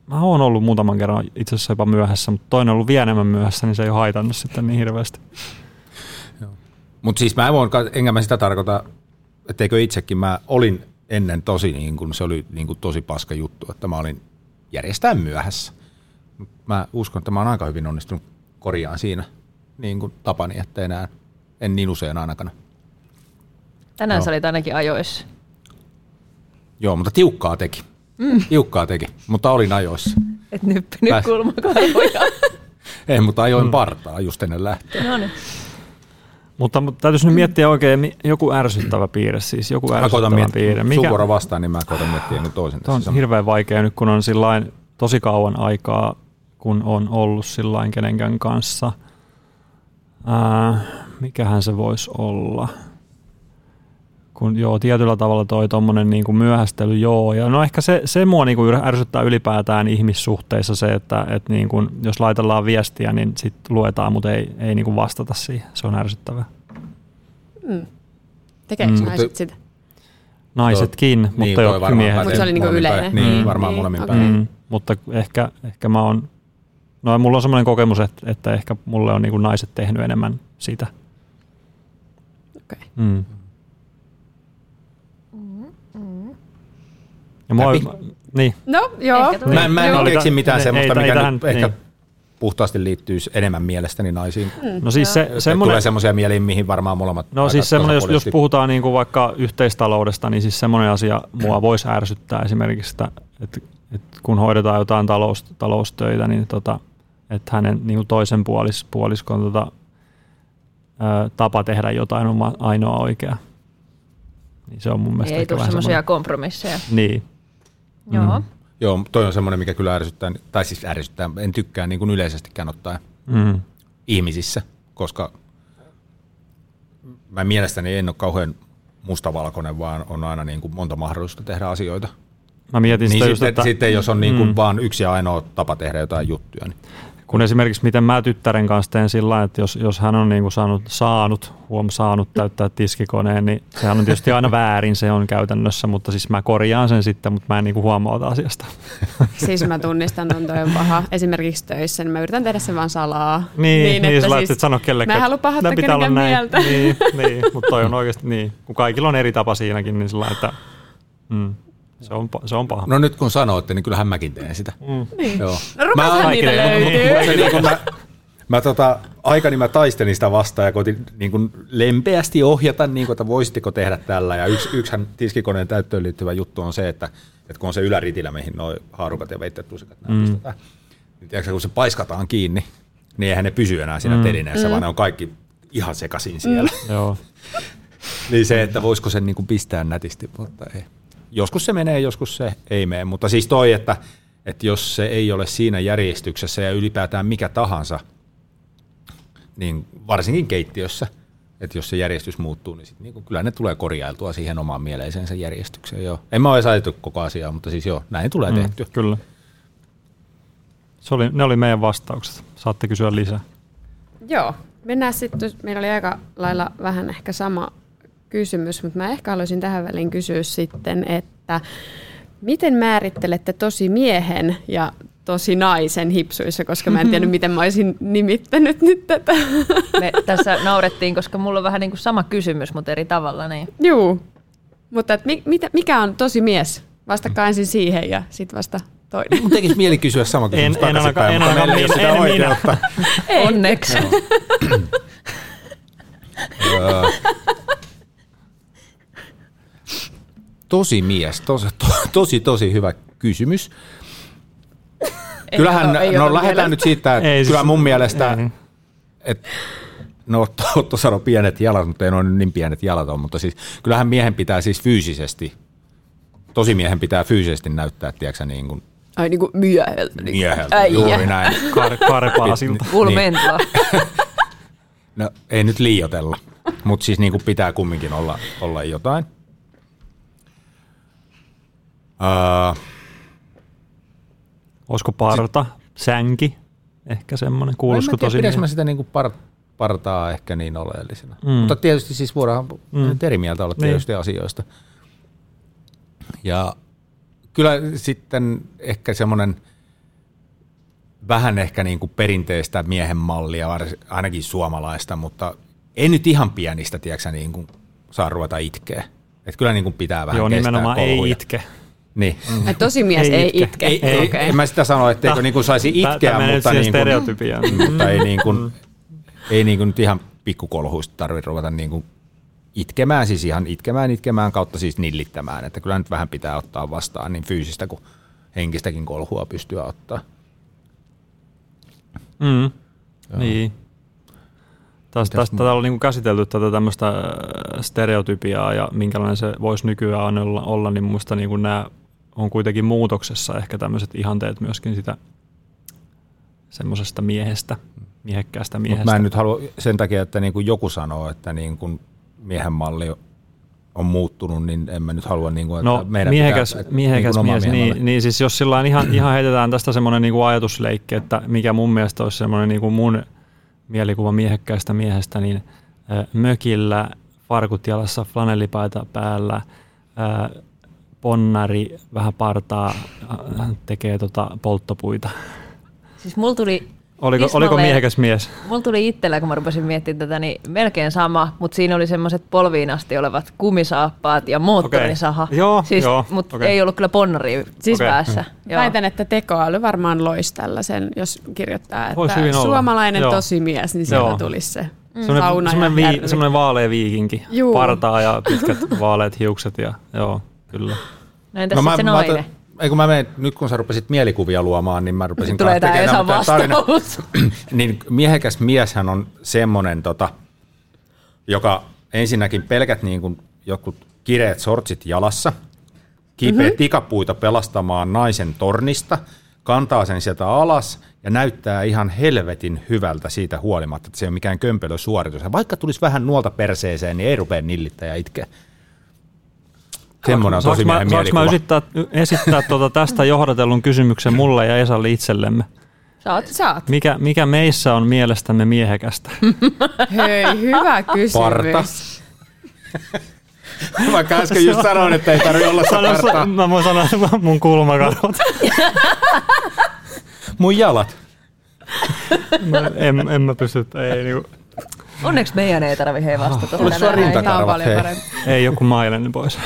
mä oon ollut muutaman kerran itse asiassa jopa myöhässä, mutta toinen on ollut vielä enemmän myöhässä, niin se ei ole haitannut sitten niin hirveästi. Mutta siis mä en voin, enkä mä sitä tarkoita, etteikö itsekin mä olin ennen tosi, niin kun se oli niin kun tosi paska juttu, että mä olin järjestään myöhässä. Mä uskon, että mä oon aika hyvin onnistunut korjaan siinä niin kuin tapani, että enää en niin usein ainakaan. Tänään Joo. sä olit ainakin ajoissa. Joo, mutta tiukkaa teki. Mm. Tiukkaa teki, mutta olin ajoissa. Et nyppinyt Pääs. kulmakarvoja. En, mutta ajoin mm. partaa just ennen lähtöä. No niin. Mutta, mutta täytyisi nyt miettiä oikein joku ärsyttävä piirre, siis joku ärsyttävä miet- piirre. Mikä? Sun vuoro vastaan, niin mä koitan miettiä nyt toisen. Tämä on hirveän vaikea nyt, kun on sillain tosi kauan aikaa, kun on ollut sillain kenenkään kanssa. Ää, mikähän se voisi olla? Kun joo, tietyllä tavalla toi tommonen niin kuin myöhästely, joo. Ja no ehkä se, se mua niin kuin ärsyttää ylipäätään ihmissuhteissa se, että, että niin kuin, jos laitellaan viestiä, niin sitten luetaan, mutta ei, ei niin kuin vastata siihen. Se on ärsyttävää. Mm. Tekeekö Mm. naiset sitä? Naisetkin, niin, mutta jotkut miehet. Mutta se oli niinku yleinen. Niin, Mm. varmaan Niin, molemmin okei. päin. Mm, mutta ehkä, ehkä mä oon, no mulla on semmoinen kokemus, että, että ehkä mulle on niin kuin naiset tehnyt enemmän sitä. Okei. Mm. Ja mua, Läpi. niin. No, joo. Ehkä tulee. Mä, mä en Joo. keksi mitään Ei, semmoista, ei, mikä tähän, nyt ehkä niin. puhtaasti liittyy enemmän mielestäni naisiin. No siis se, Että semmoinen, tulee semmoisia mieliin, mihin varmaan molemmat no aika siis semmoinen, jos, jos tasapuolisesti- puhutaan niin kuin vaikka yhteistaloudesta, niin siis semmoinen asia mua voisi ärsyttää esimerkiksi, että, että, että kun hoidetaan jotain talous, taloustöitä, niin tota, että hänen niin kuin toisen puolis, puoliskon tota, ää, tapa tehdä jotain on ainoa oikea. Niin se on mun mielestä Ei ehkä tule vähän semmoisia semmoinen. kompromisseja. Niin. Joo. Joo, toi on semmoinen, mikä kyllä ärsyttää, tai siis ärsyttää, en tykkää niin kuin yleisestikään ottaen Mm. ihmisissä, koska mä mielestäni en ole kauhean mustavalkoinen, vaan on aina niin kuin monta mahdollisuutta tehdä asioita. Mä mietin sitä Niin just, sitten, että sitten jos on niin kuin Mm. vaan yksi ja ainoa tapa tehdä jotain juttuja, niin kun esimerkiksi miten mä tyttären kanssa teen sillä lailla, että jos, jos hän on niinku saanut, saanut, huom, saanut täyttää tiskikoneen, niin sehän on tietysti aina väärin, se on käytännössä, mutta siis mä korjaan sen sitten, mutta mä en niinku huomauta asiasta. Siis mä tunnistan, että toi on paha. Esimerkiksi töissä, niin mä yritän tehdä sen vaan salaa. Niin, niin, niin sä siis et sano kellekään. mä en halua pahoittaa "Nää pitää olla kenenkään näin." mieltä. Niin, niin, mutta toi on oikeasti niin. Kun kaikilla on eri tapa siinäkin, niin sillä lailla, että mm, se, on, se on paha. no nyt kun sanoitte, niin kyllähän mäkin teen sitä. Mm. Niin. Joo. No rupashan Mä- niitä Kaikille- löytyy. Se niin kuin mä, mä tota, aikani mä taistelin sitä vastaan ja koitin niin kuin lempeästi ohjata, niin kuin, että voisitteko tehdä tällä. Ja yksi, yksihän tiskikoneen täyttöön liittyvä juttu on se, että, että kun on se yläritilä, mihin nuo haarukat ja veitteet tusikat mm. pistetään, niin tiedätkö, kun se paiskataan kiinni, niin eihän ne pysy enää siinä mm. telineessä, mm. vaan ne on kaikki ihan sekaisin siellä. Mm. Joo. Niin se, että voisiko sen niin kuin pistää nätisti, mutta ei. Joskus se menee, joskus se ei mene. Mutta siis toi, että, että jos se ei ole siinä järjestyksessä ja ylipäätään mikä tahansa, niin varsinkin keittiössä, että jos se järjestys muuttuu, niin, sit, niin kuin, kyllä ne tulee korjailtua siihen omaan mieleisensä järjestykseen. Joo. En mä ole ajateltu koko asiaa, mutta siis joo, näin tulee Mm, tehtyä. kyllä. Se oli, ne oli meidän vastaukset. Saatte kysyä lisää. Joo, mennään sitten. Meillä oli aika lailla vähän ehkä sama kysymys, mutta mä ehkä haluaisin tähän väliin kysyä sitten, että miten määrittelette tosi miehen ja tosi naisen hipsuissa, koska mä en tiedä, miten mä olisin nimittänyt nyt tätä. Me tässä naurettiin, koska mulla on vähän niin kuin sama kysymys, mutta eri tavalla. Niin. Juu, mutta et mi, mitä, mikä on tosi mies? Vastakaa ensin siihen ja sitten vasta toinen. Mun tekisi mieli kysyä sama kysymys En- en takaisinpäin, ainakaan- mutta en meillä ei ole ainakaan sitä minä- en oikeutta. Onneksi. Joo. Tosi mies, tosi, to, tosi, tosi hyvä kysymys. Kyllähän, ole- ei no ole lähdetään vielä. nyt siitä, että Ei, kyllä siis- mun mielestä, ei. että no Otto sanoi pienet jalat, mutta ei noin niin pienet jalat ole, mutta siis kyllähän miehen pitää siis fyysisesti, tosi miehen pitää fyysisesti näyttää, tiedätkö niin kuin Ai niin kuin mieheltä. Niin mieheltä, äijä. juuri näin. Kar- karpaa siltä. Full Niin. mentoa. No ei nyt liioitella, mutta siis niin kuin pitää kumminkin olla, olla jotain. Uh, Olisiko parta, sänki, ehkä semmoinen. Kuuloisiko tosi Pidänkö miehen? mä sitä niinku par, partaa ehkä niin oleellisena. Mm. Mutta tietysti siis voidaan Mm. mm. eri mieltä olla tietysti niin. asioista. Ja kyllä sitten ehkä semmoinen vähän ehkä niin kuin perinteistä miehen mallia, ainakin suomalaista, mutta ei nyt ihan pienistä, tiedätkö, niin kuin saa ruveta itkeä. Että kyllä niin kuin pitää vähän Joo, kestää nimenomaan kolhuja. Ei itke. Niin. Mm. Tosi mies ei, ei itke. Ei, ei, okay. En mä sitä sano, etteikö niin kuin saisi itkeä, Tämä mutta, niin kuin, mutta ei, niin kuin, ei niin kuin nyt ihan pikkukolhuista tarvitse ruveta niin kuin itkemään, siis ihan itkemään, itkemään kautta siis nillittämään. Että kyllä nyt vähän pitää ottaa vastaan niin fyysistä kuin henkistäkin kolhua pystyä ottaa. Mm. Niin. Tästä, tästä täällä on niin käsitelty tätä tämmöistä stereotypiaa ja minkälainen se voisi nykyään olla, olla niin musta niin nämä on kuitenkin muutoksessa ehkä tämmöiset ihanteet myöskin sitä semmoisesta miehestä, miehekkäästä miehestä. Mut mä en nyt halua sen takia, että niin kuin joku sanoo, että niin kuin miehen malli on muuttunut, niin en mä nyt halua, niin kuin, että no, meidän miehekäs, pitää... miehekäs niin mies, niin, niin siis jos sillain ihan, ihan heitetään tästä semmoinen niin kuin ajatusleikki, että mikä mun mielestä olisi semmoinen niin kuin mun mielikuva miehekkäästä miehestä, niin äh, mökillä, farkut jalassa, flanellipaita päällä, äh, ponnari, vähän partaa, äh, tekee tota polttopuita. Siis mulla tuli Oliko, Ismalle, oliko miehekäs mies? Mulla tuli itsellä, kun mä rupesin miettimään tätä, niin melkein sama, mutta siinä oli semmoiset polviin asti olevat kumisaappaat ja moottorisaha. Okay. Joo, siis, joo. Mutta Okay. ei ollut kyllä ponnaria siis Okay. päässä. Mm. Väitän, että tekoäly varmaan loisi tällaisen, jos kirjoittaa, Vois että hyvin olla. suomalainen Joo. tosimies, niin sieltä Joo. tulisi se Mm. sauna semmoinen, ja vii, semmoinen vaalea viikinki, Juu. partaa ja pitkät vaaleat hiukset ja joo, kyllä. No entäs No no, mä, se mä, nainen? mä, ei kun mä menen, nyt kun sä rupesit mielikuvia luomaan, niin mä rupesin Tulee tää tekemään Esan tarina. vastaus. Niin miehekäs mieshän on semmoinen, tota, joka ensinnäkin pelkät niin kuin jotkut kireet sortsit jalassa, kiipeä mm-hmm. tikapuita pelastamaan naisen tornista, kantaa sen sieltä alas ja näyttää ihan helvetin hyvältä siitä huolimatta, että se ei ole mikään kömpelösuoritus. Ja vaikka tulisi vähän nuolta perseeseen, niin ei rupea nillittää ja itkeä. Semmoinen on tosi miehen mielikuva. Saanko mä esittää, esittää tuota tästä johdatellun kysymyksen mulle ja Esalle itsellemme? Saat. Saat. Mikä, mikä meissä on mielestämme miehekästä? Hei, hyvä kysymys. Parta. Vaikka äsken just sanoin, että ei tarvitse olla sitä partaa. Mä voin sanoa mun kulmakarvat. Mun jalat. No, en, en mä pysty, ei, niinku, Onneksi meidän ei tarvi hei vastata. Oliko sulla tänään. rintakarvat? Tämä on paljon Hei. parempi. ei joku mailen pois.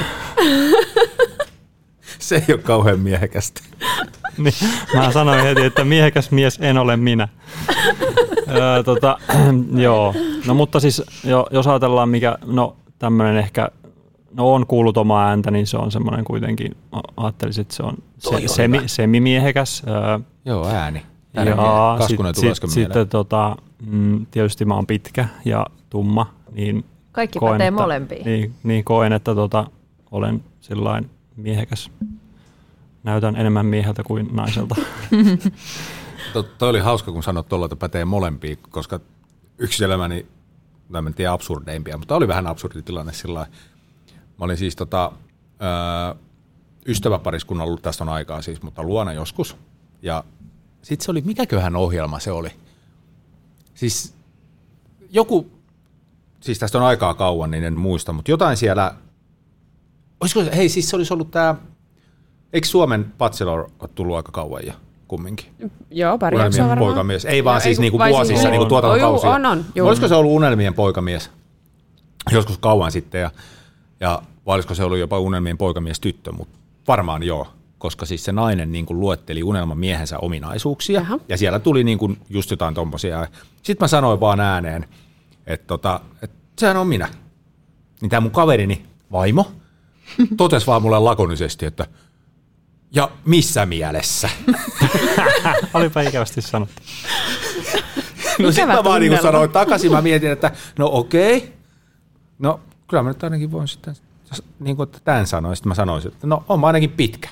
Se ei ole kauhean miehekästä. Niin, mä sanoin heti, että miehekäs mies en ole minä. öö, tota, joo, no mutta siis jo, jos ajatellaan mikä, no tämmöinen ehkä, no on kuullut omaa ääntä, niin se on semmoinen kuitenkin, ajattelisin, että se on, se, on semi, hyvä. semimiehekäs. Öö, Joo, ääni. ja Kaskunen sit, tulosko sit, mieleen? sitten tota, mm, tietysti mä oon pitkä ja tumma, niin Kaikki koen, pätee että, molempiin. niin, niin koen, että tota, olen sillain miehekäs. Näytän enemmän mieheltä kuin naiselta. To, toi oli hauska, kun sanoit tuolla, että pätee molempiin, koska yksi elämäni, mä en tiedä absurdeimpia, mutta oli vähän absurdi tilanne sillä lailla. Mä olin siis tota, ö, ystäväpariskunnan ollut, tästä on aikaa siis, mutta luona joskus. Ja sitten se oli, mikäköhän ohjelma se oli? Siis joku, siis tästä on aikaa kauan, niin en muista, mutta jotain siellä, olisiko, hei siis se olisi ollut tää, eikö Suomen Bachelor ole tullut aika kauan jo kumminkin? Joo, pari Unelmien jaksoa varmaan. poikamies. Ei vaan Joo, siis ei, niinku vai vuosissa, siis- niinku tuotantokausia. On, on, juu. Olisiko se ollut Unelmien poikamies joskus kauan sitten, ja, ja vai olisiko se ollut jopa Unelmien poikamies tyttö, mutta varmaan joo, koska siis se nainen niin kuin luetteli unelmamiehensä ominaisuuksia, Jaha. ja siellä tuli niin kuin just jotain tommosia. Sitten mä sanoin vaan ääneen, että tota, et sehän on minä. Niin tämä mun kaverini, vaimo, totesi vaan mulle lakonisesti, että ja missä mielessä? Olipa ikävästi sanottu. No sit Ikävä mä vaan niin tunnelma. sanoin takaisin, mä mietin, että no okei, no kyllä mä nyt ainakin voin sitten, niin kuin tämän sanoin, sitten mä sanoisin, että no on mä ainakin pitkä.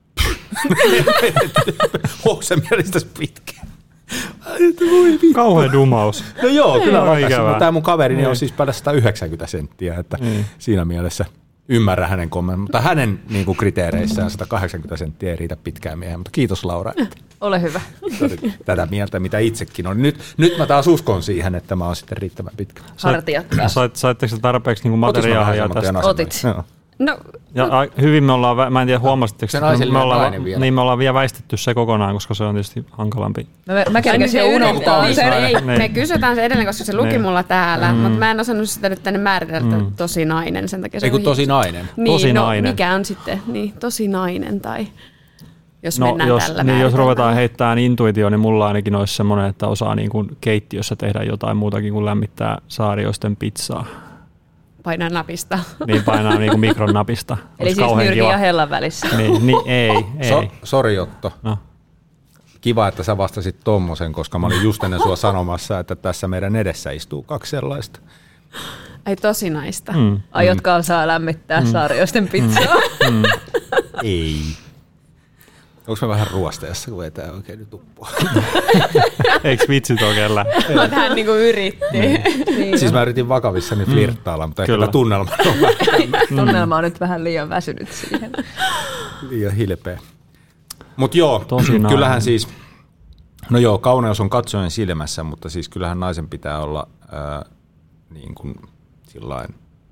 Onko se mielestäsi pitkä? Kauhea dumaus. No joo, kyllä Joo, on ikävää. mutta tämä mun kaverini on Niin. siis päällä sata yhdeksänkymmentä senttiä, että Niin. siinä mielessä ymmärrän hänen kommentin, mutta hänen niin kuin kriteereissään sata kahdeksankymmentä senttiä ei riitä pitkään miehen, mutta kiitos Laura, että Ole hyvä. olit tätä mieltä, mitä itsekin on. Nyt, nyt mä taas uskon siihen, että mä oon sitten riittävän pitkä. Hartiat. Sait, saitteko te tarpeeksi niinku Otis mä vähän materiaalia semmoinen tästä? asennon? Otit. Joo. No, ja no. hyvin me ollaan, mä en tiedä huomasitteko, se me, me, ollaan, vielä. niin me ollaan vielä väistetty se kokonaan, koska se on tietysti hankalampi. Mä, mä kerkesin unohtaa niin, sen. ei, niin. Me kysytään se edelleen, koska se luki niin. mulla täällä, Mm. mutta mä en osannut sitä nyt tänne määritellä, että Mm. tosi nainen. Sen takia se Ei kun on tosi hi- nainen. Niin, Tosi no, nainen. mikä on sitten niin, tosi nainen tai jos No, mennään jos, tällä niin jos ruvetaan määritelmällä. heittämään intuitio, niin mulla ainakin olisi semmoinen, että osaa niin kuin keittiössä tehdä jotain muutakin kuin lämmittää saarioisten pizzaa. Painaa napista. Niin painaa niin kuin mikron napista. Eli Olisi siis kauhean nyrkin kiva. ja hellan välissä. Niin, niin ei, ei. So, sori Otto. No. Kiva, että sä vastasit tommosen, koska mä olin just ennen sua sanomassa, että tässä meidän edessä istuu kaksi sellaista. Ei tosi naista. Mm. Aiotko osaa lämmittää mm. saarioisten pizzaa? Mm. Ei. Onko me vähän ruosteessa, kun ei tää oikein nyt uppua? Eikö vitsit oikein lähteä? Mutta hän niinku yritti. Niin. Siis mä yritin vakavissani flirttailla, mutta ehkä Kyllä. tämä tunnelma on vähän Tunnelma on nyt vähän liian väsynyt siihen. liian hilpeä. Mutta joo, Tosi kyllähän nainen. siis, no joo, kauneus on katsojen silmässä, mutta siis kyllähän naisen pitää olla ää, niin kuin sillain,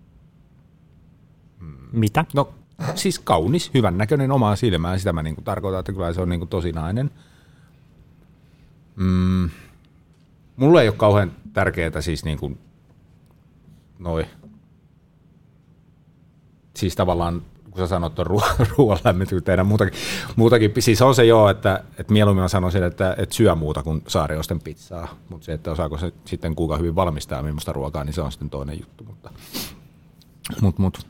Mitä? no siis kaunis, hyvän näköinen omaa silmään, sitä mä niin kuin tarkoitan, että kyllä se on niin kuin tosi nainen. Mm. Mulle ei ole kauhean tärkeää siis niin kuin noi, siis tavallaan kun sä sanot tuon ruoan lämmitys, tehdään muutakin, muutakin, siis on se joo, että, että mieluummin mä sanoisin, että, että syö muuta kuin saarioisten pizzaa, mutta se, että osaako se sitten kuinka hyvin valmistaa millaista ruokaa, niin se on sitten toinen juttu, mutta mut, mut.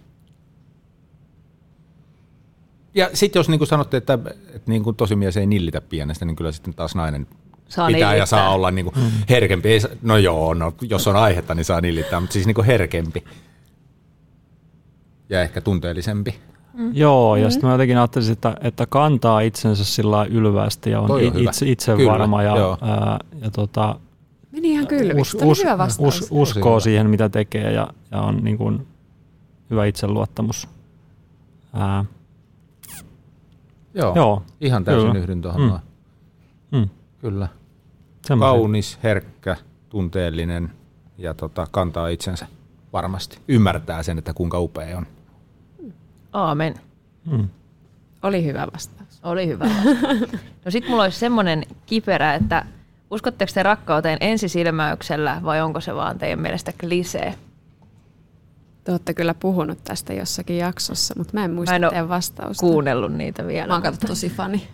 Ja sitten jos niin kuin sanotte, että, että niin kuin tosi mies ei nillitä pienestä, niin kyllä sitten taas nainen Saa pitää nillittää. ja saa olla niin kuin herkempi. Ei, no joo, no, jos on aihetta, niin saa nillittää, mutta siis niin kuin herkempi ja ehkä tunteellisempi. Mm. Joo, ja sitten mä jotenkin ajattelisin, että, että kantaa itsensä sillä ylvästi ja on, Toi on hyvä. itse, itse Kyllä, varma ja, joo. ää, ja tota, Meni ihan kylmiksi. us, Tämä us, oli hyvä vastaus. us, uskoo hyvä. siihen, mitä tekee ja, ja on niin kuin hyvä itseluottamus. Ää, Joo, Joo, ihan täysin kyllä. yhdyn tuohon Mm. noin. mm, Kyllä. semmoinen. Kaunis, herkkä, tunteellinen ja tota, kantaa itsensä varmasti. Ymmärtää sen, että kuinka upea on. Aamen. Mm. Oli hyvä vastaus. Oli hyvä vastaus. No sit mulla olisi semmoinen kiperä, että uskotteko te rakkauteen ensisilmäyksellä vai onko se vaan teidän mielestä klisee? Te olette kyllä puhunut tästä jossakin jaksossa, mutta mä en muista Mä en oo teidän vastausta. Kuunnellut niitä vielä. Mä oon kato tosi fani.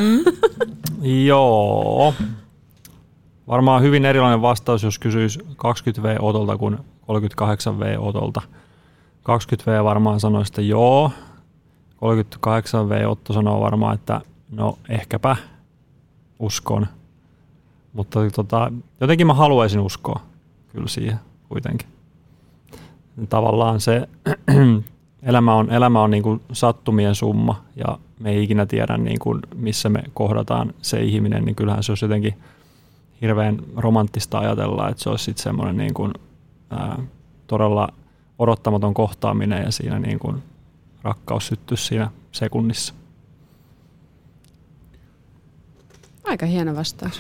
Joo. Varmaan hyvin erilainen vastaus, jos kysyisi kaksikymmentä vuotta Otolta kuin kolmekymmentäkahdeksan vuotta Otolta. kaksikymmentä vuotta varmaan sanoisi, että joo. kolmekymmentäkahdeksan vuotta Otto sanoo varmaan, että no ehkäpä uskon. Mutta tota, jotenkin mä haluaisin uskoa kyllä siihen kuitenkin. Tavallaan se elämä on, elämä on niin kuin sattumien summa ja me ei ikinä tiedä, niin kuin missä me kohdataan se ihminen, niin kyllähän se olisi jotenkin hirveän romanttista ajatella, että se olisi sitten semmoinen niin kuin, ää, todella odottamaton kohtaaminen ja siinä niin kuin rakkaus syttyisi siinä sekunnissa. Aika hieno vastaus.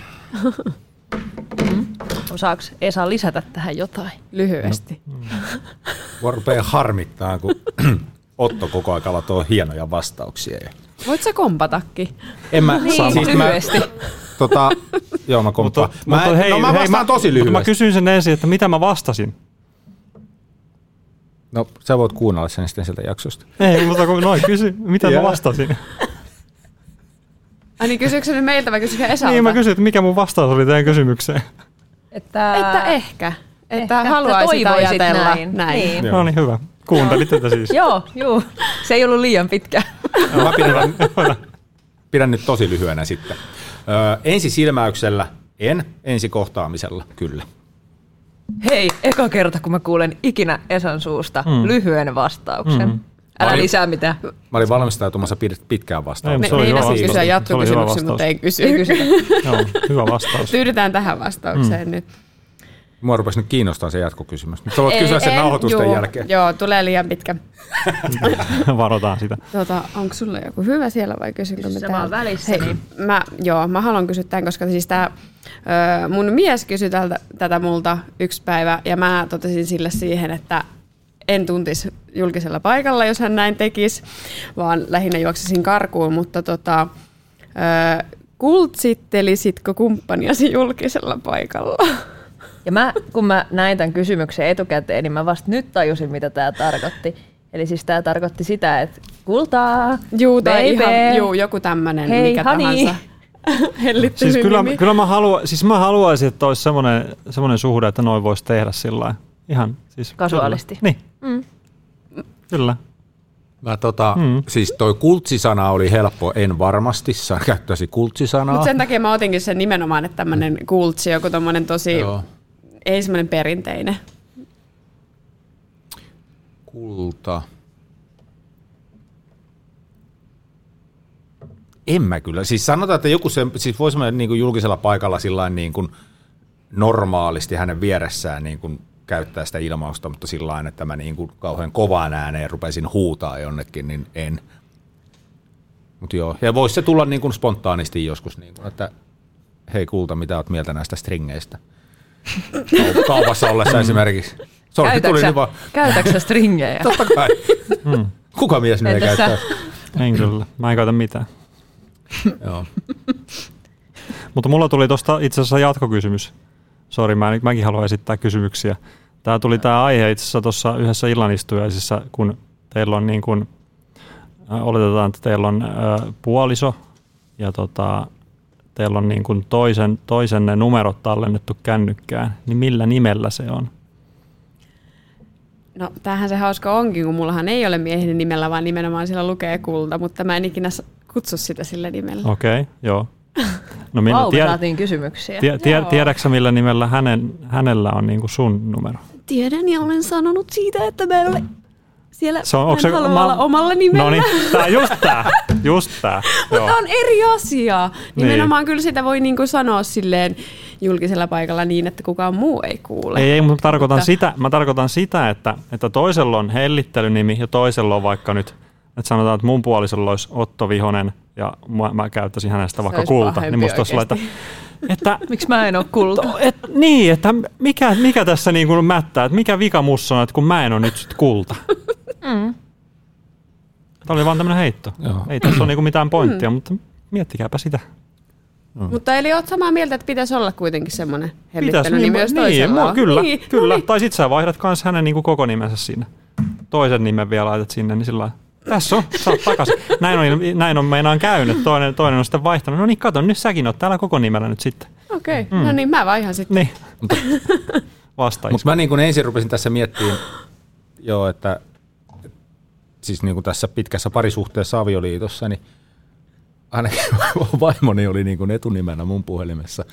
Osaako Esa lisätä tähän jotain? Lyhyesti. Mua rupeaa harmittaa, kun Otto koko ajan latoo hienoja vastauksia. Voit sä kompatakin? En mä, Niin, siis lyhyesti. Mä, tota, joo, mä komppaan. Mä, mutta hei, no mä hei, vastaan mä, tosi lyhyesti. Mä kysyin sen ensin, että mitä mä vastasin. No sä voit kuunnella sen sitten sieltä jaksosta. Ei, mutta kun noin kysy, mitä Jaa. mä vastasin. Ai niin, kysyykö se nyt meiltä vai kysyykö Esalta? Niin, mä kysyin, että mikä mun vastaus oli teidän kysymykseen. Että, Että ehkä. Että Ehkä haluaisit toivoisit ajatella näin. näin. Niin. No niin, hyvä. Kuuntelit tätä siis. Joo, juu. Se ei ollut liian pitkä. Mä pidän, pidän nyt tosi lyhyenä sitten. Ö, ensi silmäyksellä en, ensi kohtaamisella kyllä. Hei, eka kerta kun mä kuulen ikinä Esan suusta Mm. lyhyen vastauksen. Mm. Älä Olin- lisää mitään. Mä olin valmistautumassa pid- pitkään vastaan. Me, Se oli me hyvä ei vastaus. kysyä Se jatkokysymyksiä, oli hyvä mutta ei kysy. Ei kysytä. Joo, hyvä vastaus. Tyydytään tähän vastaukseen mm. nyt. Mua rupesi nyt kiinnostaa se jatkokysymys. Nyt sä voit Ei, kysyä sen en, nauhoitusten juu, jälkeen. Joo, tulee liian pitkä. Varotaan sitä. Tota, onko sulla joku hyvä siellä vai kysynkö mä Se täällä? vaan välissä, Hei, niin. mä, joo, mä haluan kysyä tämän, koska siis tää, ö, mun mies kysyi tältä, tätä multa yksi päivä ja mä totesin sille siihen, että en tuntisi julkisella paikalla, jos hän näin tekisi, vaan lähinnä juoksisin karkuun, mutta tota, ö, kultsittelisitko kumppaniasi julkisella paikalla? Ja mä, kun mä näin tämän kysymyksen etukäteen, niin mä vasta nyt tajusin, mitä tämä tarkoitti. Eli siis tämä tarkoitti sitä, että kultaa, juu, tai baby, ihan, juu, joku tämmöinen, hei, mikä honey. tahansa hellittelyn Siis kyllä, nimi. kyllä mä, halua, siis mä haluaisin, että olisi semmoinen, semmoinen suhde, että noin voisi tehdä sillä lailla. Ihan siis Kasuaalisti. Niin. Mm. Kyllä. Mä tota, Mm. siis toi kultsisana oli helppo, en varmasti saa käyttäisi kultsisanaa. Mutta sen takia mä otinkin sen nimenomaan, että tämmöinen kultsi, joku tommonen tosi, Joo. ei semmoinen perinteinen. Kulta. En mä kyllä. Siis sanotaan, että joku se, siis voisi mennä niin kuin julkisella paikalla sillain niin kuin normaalisti hänen vieressään niin kuin käyttää sitä ilmausta, mutta sillain, että mä niin kuin kauhean kovaan ääneen rupesin huutaa jonnekin, niin en. Mut joo. Ja voisi se tulla niin kuin spontaanisti joskus, niin kuin, että hei kulta, mitä oot mieltä näistä stringeistä? Kaupassa ollessa esimerkiksi. Sorry, tuli niin vaan. Käytätkö sä stringejä? Totta kai. Mm. Kuka mies ne ei Entäs sä? käyttää? En kyllä. Mä en käytä mitään. Joo. Mutta mulla tuli tuosta itse asiassa jatkokysymys. Sori, mä, mäkin haluan esittää kysymyksiä. Tämä tuli tämä aihe itse asiassa tuossa yhdessä illanistujaisissa, kun teillä on niin kuin, äh, oletetaan, että teillä on äh, puoliso ja tota, teillä on niin kuin toisen, toisen ne numerot tallennettu kännykkään, niin millä nimellä se on? No tämähän se hauska onkin, kun mullahan ei ole miehen nimellä, vaan nimenomaan siellä lukee kulta, mutta mä en ikinä kutsu sitä sillä nimellä. Okei, okay, joo. No minä Vau, me tiedä, saatiin kysymyksiä. tie, tie, tiedätkö millä nimellä hänen, hänellä on niin kuin sun numero? Tiedän ja olen sanonut siitä, että mä en ole siellä, Se on, mä en se, halua mä, olla omalla nimellä. No niin, tää, just tää, just tää. Mutta on eri asia. Nimenomaan niin. Kyllä sitä voi niinku sanoa silleen julkisella paikalla niin, että kukaan muu ei kuule. Ei, ei mutta tarkoitan mutta sitä, mä tarkoitan sitä, että, että toisella on hellittelynimi ja toisella on vaikka nyt, että sanotaan, että mun puolisolla olisi Otto Vihonen ja mä, mä käyttäisin hänestä vaikka olisi kulta. pahempi Niin musta olisi laita, että, Miksi mä en ole kulta? to, et, niin, että mikä, mikä tässä niin kuin mättää, että mikä vika musta on, että kun mä en ole nyt sit kulta. Mm. Tämä oli vaan tämmöinen heitto. Joo. Ei tässä ole niinku mitään pointtia, mutta miettikääpä sitä. Mm. Mutta eli oot samaa mieltä, että pitäisi olla kuitenkin semmoinen Pitäisi, hellittelyni niin, myös niin, toisella mua, on. kyllä, niin, kyllä. No niin. Tai sit sä vaihdat kans hänen niinku koko nimensä sinne. Toisen nimen vielä laitat sinne, niin sillä lailla, tässä on, sä oot takas. Näin on, näin on meinaan käynyt, toinen, toinen on sitten vaihtanut. No niin, kato, nyt säkin oot täällä koko nimellä nyt sitten. Okei, okay. Mm. No niin, mä vaihan sitten. Niin, vastaisi. Mutta mä niin kuin ensin rupesin tässä miettimään, joo, että siis niin kuin tässä pitkässä parisuhteessa avioliitossa, niin ainakin vaimoni oli niin kuin etunimenä mun puhelimessa.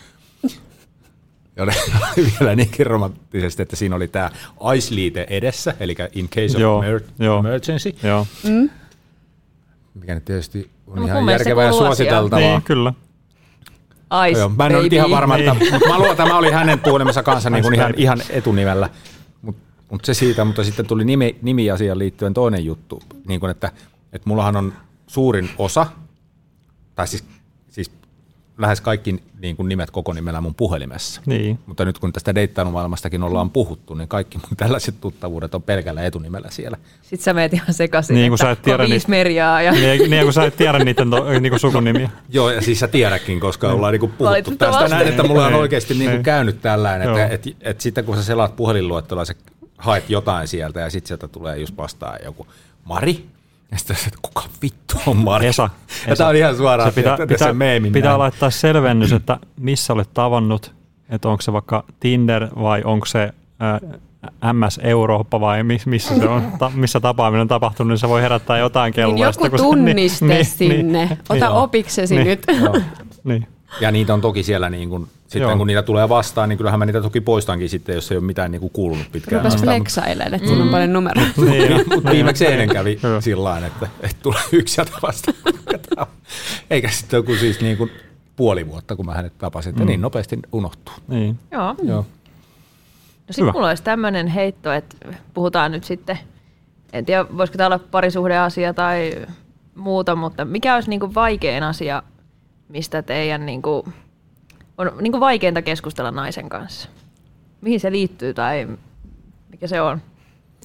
Ja oli vielä niinkin romanttisesti, että siinä oli tämä ice-liite edessä, eli in case of Joo, emer- joo. emergency, Joo, Mm. mikä nyt tietysti on No, ihan mun mielestä järkevää ja kuuluu suositeltavaa. niin, kyllä. Ice Joo, mä en ole nyt baby. ihan varma, että, Niin. mutta mä luulen, että tämä oli hänen puhelimensa kanssa niin kuin Ice ihan, baby. ihan etunimellä. Mutta mut se siitä, mutta sitten tuli nimi, nimiasiaan liittyen toinen juttu, niin kuin että, että mullahan on suurin osa, tai siis, siis lähes kaikki niin kuin nimet koko nimellä mun puhelimessa. Niin. Mutta nyt kun tästä deittailumaailmastakin ollaan puhuttu, niin kaikki mun tällaiset tuttavuudet on pelkällä etunimellä siellä. Sitten sä meet ihan sekaisin, Niin, kun että sä et tiedä on viisi niitä- Merjaa. Ja Niin, niin kun sä et tiedä niiden to, niinku sukunimiä. Joo, ja siis sä tiedäkin, koska ollaan niinku puhuttu Valitettavasti. tästä näin, että mulla on Niin. oikeasti niinku Niin. käynyt tällainen, että Joo. et, et sitten kun sä selaat puhelinluetteloa, sä haet jotain sieltä ja sitten sieltä tulee just vastaan joku Mari. Ja sitten että kuka vittu on Mari? Esa. Ja tää on ihan suoraan Se pitää, sieltä, pitää, se meemin pitää näin. laittaa selvennys, että missä olet tavannut, että onko se vaikka Tinder vai onko se ää, M S Eurooppa vai miss, missä se on, ta, missä tapaaminen on tapahtunut, niin se voi herättää jotain kelloa. Niin sitten, joku kun se- tunniste niin, sinne. niin, Ota niin, opiksesi niin. nyt. Joo. Niin. Ja niitä on toki siellä, niin kun, sitten Joo. kun niitä tulee vastaan, niin kyllähän mä niitä toki poistankin sitten, jos ei ole mitään niin kuin kuulunut pitkään. Rupas aikaan. flexailemaan, että sulla on paljon numeroita. Niin, Mutta viimeksi eilen kävi Joo. sillä lailla, että, että tulee yksi sieltä vastaan. Eikä sitten joku siis niin kuin puoli vuotta, kun mä hänet tapasin, että Mm. niin nopeasti unohtuu. niin. Joo. Joo. No sitten Hyvä. mulla olisi tämmöinen heitto, että puhutaan nyt sitten, en tiedä voisiko tämä olla parisuhdeasia tai muuta, mutta mikä olisi niinku vaikein asia, mistä teidän niinku, on niinku vaikeinta keskustella naisen kanssa? Mihin se liittyy tai mikä se on?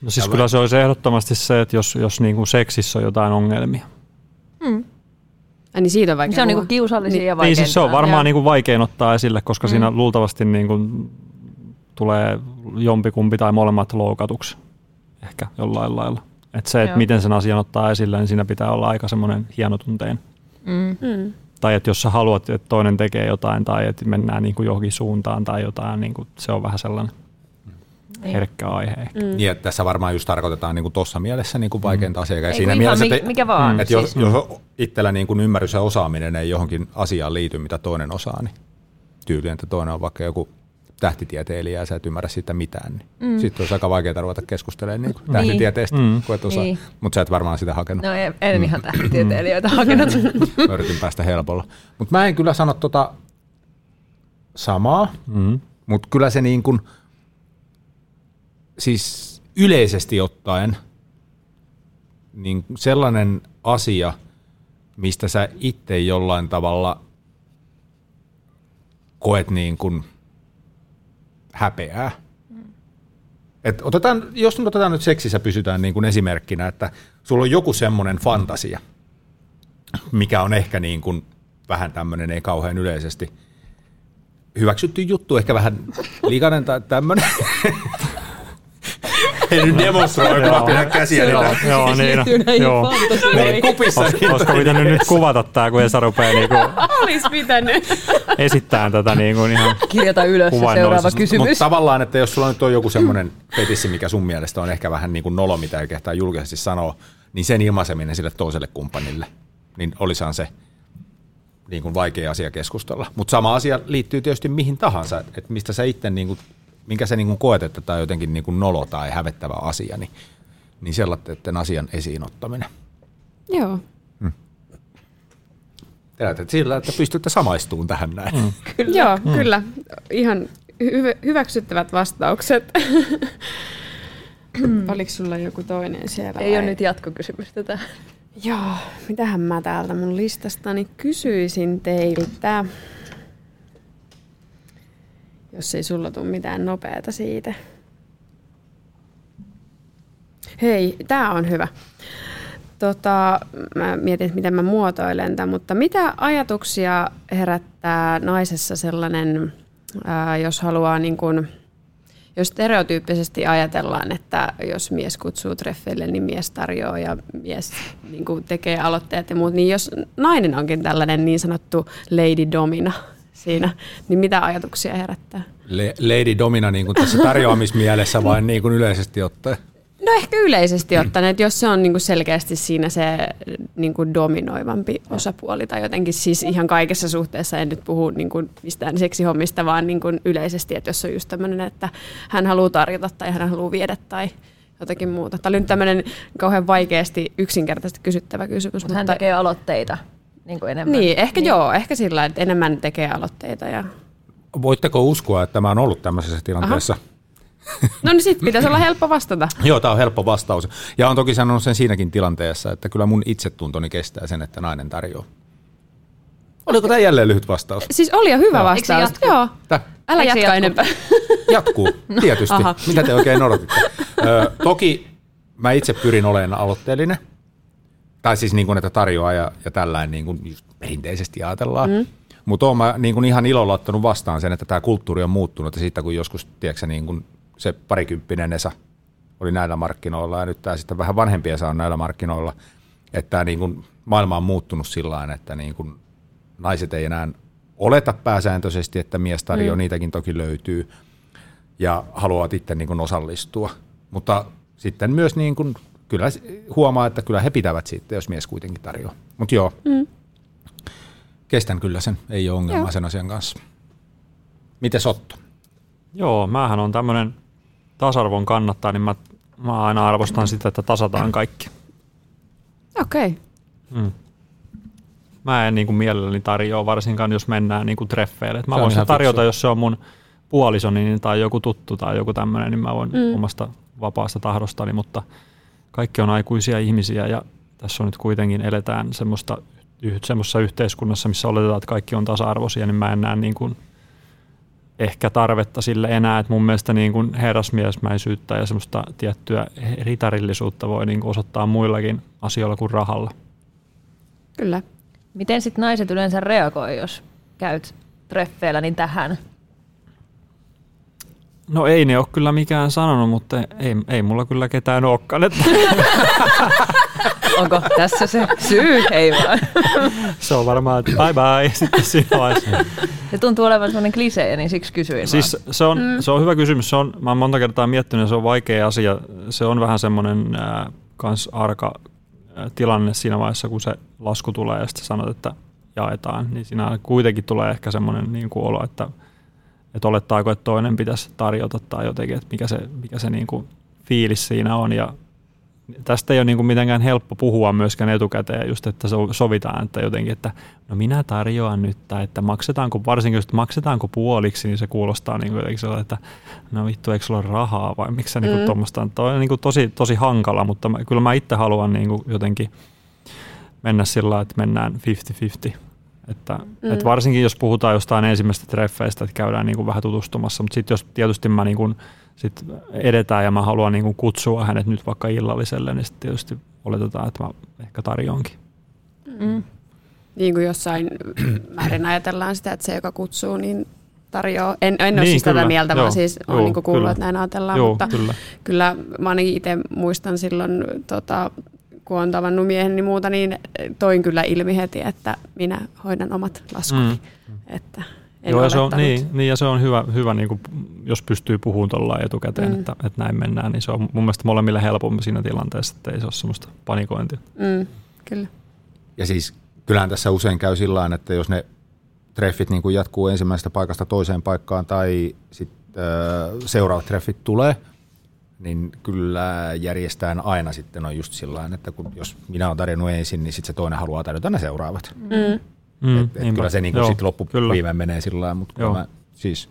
No siis kyllä se olisi ehdottomasti se, että jos, jos niin kuin seksissä on jotain ongelmia. Mm. Ja niin siitä on vaikea Se on niinku kiusallisia niin, ja vaikeita. Niin siis se on varmaan niinku vaikein ottaa esille, koska mm. siinä luultavasti niinku tulee jompikumpi tai molemmat loukatuksi ehkä jollain lailla. Että se, että miten sen asian ottaa esille, niin siinä pitää olla aika semmoinen hienotunteinen. Mm. Mm. Tai että jos sä haluat, että toinen tekee jotain tai että mennään niinku johonkin suuntaan tai jotain, niinku se on vähän sellainen herkkä aihe. Mm. Niin, että tässä varmaan just tarkoitetaan niin tuossa mielessä niin kuin vaikeinta mm. asiaa. Siinä mielessä, että, mikä vaan. Että siis. jos, jos itsellä niin kuin ymmärrys ja osaaminen ei johonkin asiaan liity, mitä toinen osaa, niin tyyliin, että toinen on vaikka joku tähtitieteilijä ja sä et ymmärrä siitä mitään, niin mm. sitten olisi aika vaikeaa ruveta keskustelemaan niin kuin niin. tähtitieteestä, mm. kun et osaa. Niin. Mutta sä et varmaan sitä hakenut. No en, en mm. ihan tähtitieteilijöitä hakenut. Mä yritin päästä helpolla. Mutta mä en kyllä sano tota samaa, mm. mutta kyllä se niin kuin siis yleisesti ottaen niin sellainen asia, mistä sä itse jollain tavalla koet niin kuin häpeää. Mm. Et otetaan, jos nyt otetaan nyt seksissä pysytään niin kuin esimerkkinä, että sulla on joku semmoinen fantasia, mikä on ehkä niin kuin vähän tämmöinen, ei kauhean yleisesti hyväksytty juttu, ehkä vähän likainen tai tämmöinen. Ei nyt demonstroi, kun mä pidän käsiä niitä. Joo, niin on. Olisiko pitänyt nyt kuvata tää, kun Esa rupeaa niinku Olis pitänyt esittää tätä niinku ihan kirjata ylös seuraava kysymys. Mutta tavallaan, että jos sulla nyt on joku semmoinen fetissi, mikä sun mielestä on ehkä vähän niin kuin nolo, mitä ei kehtaa julkisesti sanoa, niin sen ilmaiseminen sille toiselle kumppanille, niin olisihan se niin kuin vaikea asia keskustella. Mutta sama asia liittyy tietysti mihin tahansa, että mistä sä itse niin kuin minkä sä niin koet, että tämä on jotenkin niin nolo tai hävettävä asia, niin, niin sellainen asian esiin ottaminen. Joo. Hmm. Tehdään sillä, että pystytte samaistumaan tähän näin. Mm. Kyllä. Joo, mm. kyllä. Ihan hy- hyväksyttävät vastaukset. Oliko sulla joku toinen siellä? Ei vai? Ole nyt jatkokysymystä tähän. Joo, mitähän mä täältä mun listastani kysyisin teiltä. Jos ei sulla tule mitään nopeata siitä. Hei, tää on hyvä. Tota, mä mietin, että miten mä muotoilen tämän, mutta mitä ajatuksia herättää naisessa sellainen, ää, jos haluaa niin kun, jos stereotyyppisesti ajatellaan, että jos mies kutsuu treffeille, niin mies tarjoaa ja mies niin kun tekee aloitteet ja muut, niin jos nainen onkin tällainen niin sanottu lady domina siinä, niin mitä ajatuksia herättää? Le- Lady Domina niin kuin tässä tarjoamismielessä vai niin kuin yleisesti ottaen? No ehkä yleisesti ottaen, että jos se on niin kuin selkeästi siinä se niin kuin dominoivampi osapuoli tai jotenkin siis ihan kaikessa suhteessa, en nyt puhu niin kuin mistään seksihommista, vaan niin kuin yleisesti, että jos on just tämmöinen, että hän haluaa tarjota tai hän haluaa viedä tai jotakin muuta. Tämä oli nyt tämmöinen kauhean vaikeasti yksinkertaisesti kysyttävä kysymys. Mutta hän tekee aloitteita. Niin, kuin enemmän. niin ehkä niin. Joo, ehkä sillä lailla, että enemmän tekee aloitteita. Ja voitteko uskoa, että mä oon ollut tämmöisessä tilanteessa? Aha. No niin sitten pitäisi olla helppo vastata. Joo, tämä on helppo vastaus. Ja on toki sanonut sen siinäkin tilanteessa, että kyllä mun itsetuntoni kestää sen, että nainen tarjoaa. Oliko tämä jälleen lyhyt vastaus? Siis oli jo hyvä Joo. vastaus. Joo. Tää. Älä Eikö jatka enempää. Jatkuu, tietysti. Aha. Mitä te oikein odotitte? Ö, toki mä itse pyrin olemaan aloitteellinen. Tai siis niin kuin, että tarjoaa ja, ja tällainen niin kuin just perinteisesti ajatellaan. Mm. Mutta oon mä niin kuin ihan ilolla ottanut vastaan sen, että tämä kulttuuri on muuttunut. Ja siitä kun joskus, tiedätkö, niin kuin se parikymppinen Esa oli näillä markkinoilla ja nyt tämä sitten vähän vanhempi Esa on näillä markkinoilla. Että tämä niin kuin maailma on muuttunut sillä tavalla, että niin kuin naiset ei enää oleta pääsääntöisesti, että mies tarjoaa, mm. niitäkin toki löytyy. Ja haluavat itse niin kuin osallistua. Mutta sitten myös niin kuin kyllä huomaa, että kyllä he pitävät siitä, jos mies kuitenkin tarjoaa. Mutta joo, mm. kestän kyllä sen, ei ole ongelmaa joo. sen asian kanssa. Mites Otto? Joo, mähän on tämmöinen tasa-arvon kannattaja, niin mä, mä aina arvostan sitä, että tasataan kaikki. Okei. Okay. Mm. Mä en niin kuin mielelläni tarjoa, varsinkaan jos mennään niin kuin treffeille. Et mä voin sitä tarjota, fiksu. Jos se on mun puolisoni tai joku tuttu tai joku tämmöinen, niin mä voin mm. omasta vapaasta tahdostani, mutta kaikki on aikuisia ihmisiä ja tässä on nyt kuitenkin eletään semmoista, semmoisessa yhteiskunnassa, missä oletetaan, että kaikki on tasa-arvoisia, niin mä en näe niin kuin ehkä tarvetta sille enää, että mun mielestä niin kuin herrasmiesmäisyyttä ja semmoista tiettyä ritarillisuutta voi niin kuin osoittaa muillakin asioilla kuin rahalla. Kyllä. Miten sitten naiset yleensä reagoi, jos käyt treffeillä, niin tähän? No ei ne ole kyllä mikään sanonut, mutta ei, ei mulla kyllä ketään olekaan. Että onko tässä se syy? Ei vaan. Se on varmaan, että bye bye sitten siinä vaiheessa. Se tuntuu olevan sellainen klisee, niin siksi kysyin. Siis se on, mm. se on hyvä kysymys. Se on, mä oon monta kertaa miettinyt, se on vaikea asia. Se on vähän semmoinen äh, kans arka äh, tilanne siinä vaiheessa, kun se lasku tulee ja sitten sanot, että jaetaan. Niin siinä kuitenkin tulee ehkä semmoinen niin kuin olo, että että olettaako, että toinen pitäisi tarjota tai jotenkin, että mikä se, mikä se niin kuin fiilis siinä on. Ja tästä ei ole niin kuin mitenkään helppo puhua myöskään etukäteen, just että sovitaan, että jotenkin, että no minä tarjoan nyt, tai että maksetaanko, varsinkin jos maksetaanko puoliksi, niin se kuulostaa niin kuin jotenkin sellainen, että no vittu, eikö sulla ole rahaa vai miksi se mm. niin kuin tuommoista on. Toi on niin kuin tosi, tosi hankala, mutta mä, kyllä mä itse haluan niin kuin jotenkin mennä sillä lailla, että mennään viisikymmentä viisikymmentä. Että, mm. että varsinkin jos puhutaan jostain ensimmäistä treffeistä, että käydään niin kuin vähän tutustumassa, mutta sitten jos tietysti mä niin kuin sit edetään ja mä haluan niin kuin kutsua hänet nyt vaikka illalliselle, niin sitten tietysti oletetaan, että mä ehkä tarjoankin. Mm. Niin kuin jossain määrin ajatellaan sitä, että se, joka kutsuu, niin tarjoaa. En, en ole niin, siis kyllä. tätä mieltä, joo, vaan siis joo, on niin kuin kuullut, kyllä. että näin ajatellaan, joo, mutta kyllä, kyllä mä ainakin itse muistan silloin tota, kun on tavannut miehen niin muuta, niin toin kyllä ilmi heti, että minä hoidan omat laskuni. Mm. Että en Joo, ja se on, niin, niin, ja se on hyvä, hyvä niin kuin, jos pystyy puhumaan tuolla etukäteen, mm. että, että näin mennään, niin se on mun mielestä molemmille helpommin siinä tilanteessa, että ei se ole semmoista panikointia. Mm, kyllä. Ja siis kyllähän tässä usein käy sillain, että jos ne treffit niin kuin jatkuu ensimmäisestä paikasta toiseen paikkaan tai sit, äh, seuraavat treffit tulee, niin kyllä järjestään aina sitten on just sillain, että kun, jos minä olen tarjonnut ensin, niin sitten se toinen haluaa tarjota ne seuraavat. Mm. Mm, et, et kyllä se niin sitten loppuviimeen menee sillain, mutta mä, siis,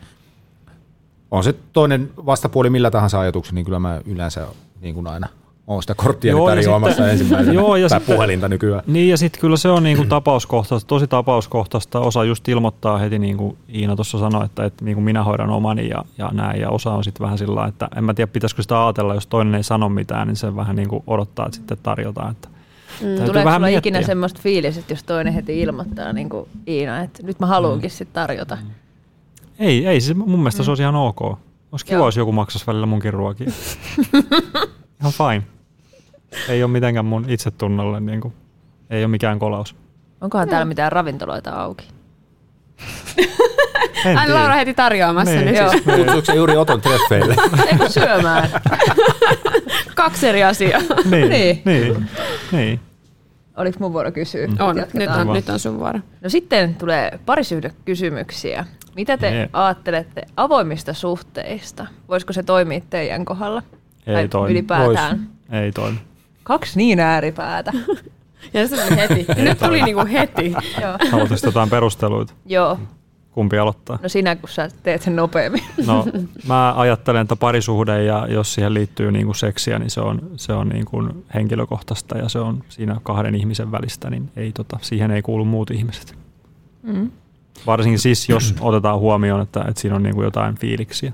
on se toinen vastapuoli millä tahansa ajatuksen, niin kyllä mä yleensä niin kuin aina olen sitä korttia tarjoamassa ensimmäisenä joo, ja tai sitten, puhelinta nykyään. Niin ja sitten kyllä se on niin kuin tapauskohtaista, tosi tapauskohtaista. Osa just ilmoittaa heti, niin kuin Iina tuossa sanoi, että, että niin kuin minä hoidan omani ja, ja näin. Ja osa on sitten vähän sillä lailla, että en mä tiedä pitäisikö sitä ajatella, jos toinen ei sano mitään, niin se vähän niin kuin odottaa, että sitten tarjotaan. Että mm, tuleeko sulla ikinä semmoista fiilis, että jos toinen heti ilmoittaa, niin kuin Iina, että nyt mä haluankin mm. sitten tarjota? Ei, ei siis mun mielestä mm. se olisi ihan ok. Olisi kiva, jos joku maksaisi välillä munkin ruokia. Ihan fine. Ei ole mitenkään mun itsetunnolle, niin kuin, ei ole mikään kolaus. Onkohan täällä mitään ravintoloita auki? Hän Laura heti tarjoamassa niin, nyt. Siis, kutsuuko se juuri Oton treffeille? Eikö syömään? Kaksi eri asiaa. niin, niin. niin, niin. Oliko mun vuoro kysyä? Mm. On, nyt on, nyt on sun vuoro. No sitten tulee parisuhdekysymyksiä. Mitä te ne. ajattelette avoimista suhteista? Voisiko se toimia teidän kohdalla? Ei tai toimi. Ylipäätään? Vois. Ei toimi. Kaksi niin ääripäätä. Ja se tuli heti. Nyt tuli niinku heti. Haluaisitko jotain perusteluita? Joo. Kumpi aloittaa? No sinä, kun sä teet sen nopeammin. No mä ajattelen, että parisuhde ja jos siihen liittyy niinku seksiä, niin se on, se on niinku henkilökohtaista ja se on siinä kahden ihmisen välistä, niin ei, tota, siihen ei kuulu muut ihmiset. Mm. Varsinkin siis, jos otetaan huomioon, että, että siinä on niinku jotain fiiliksiä.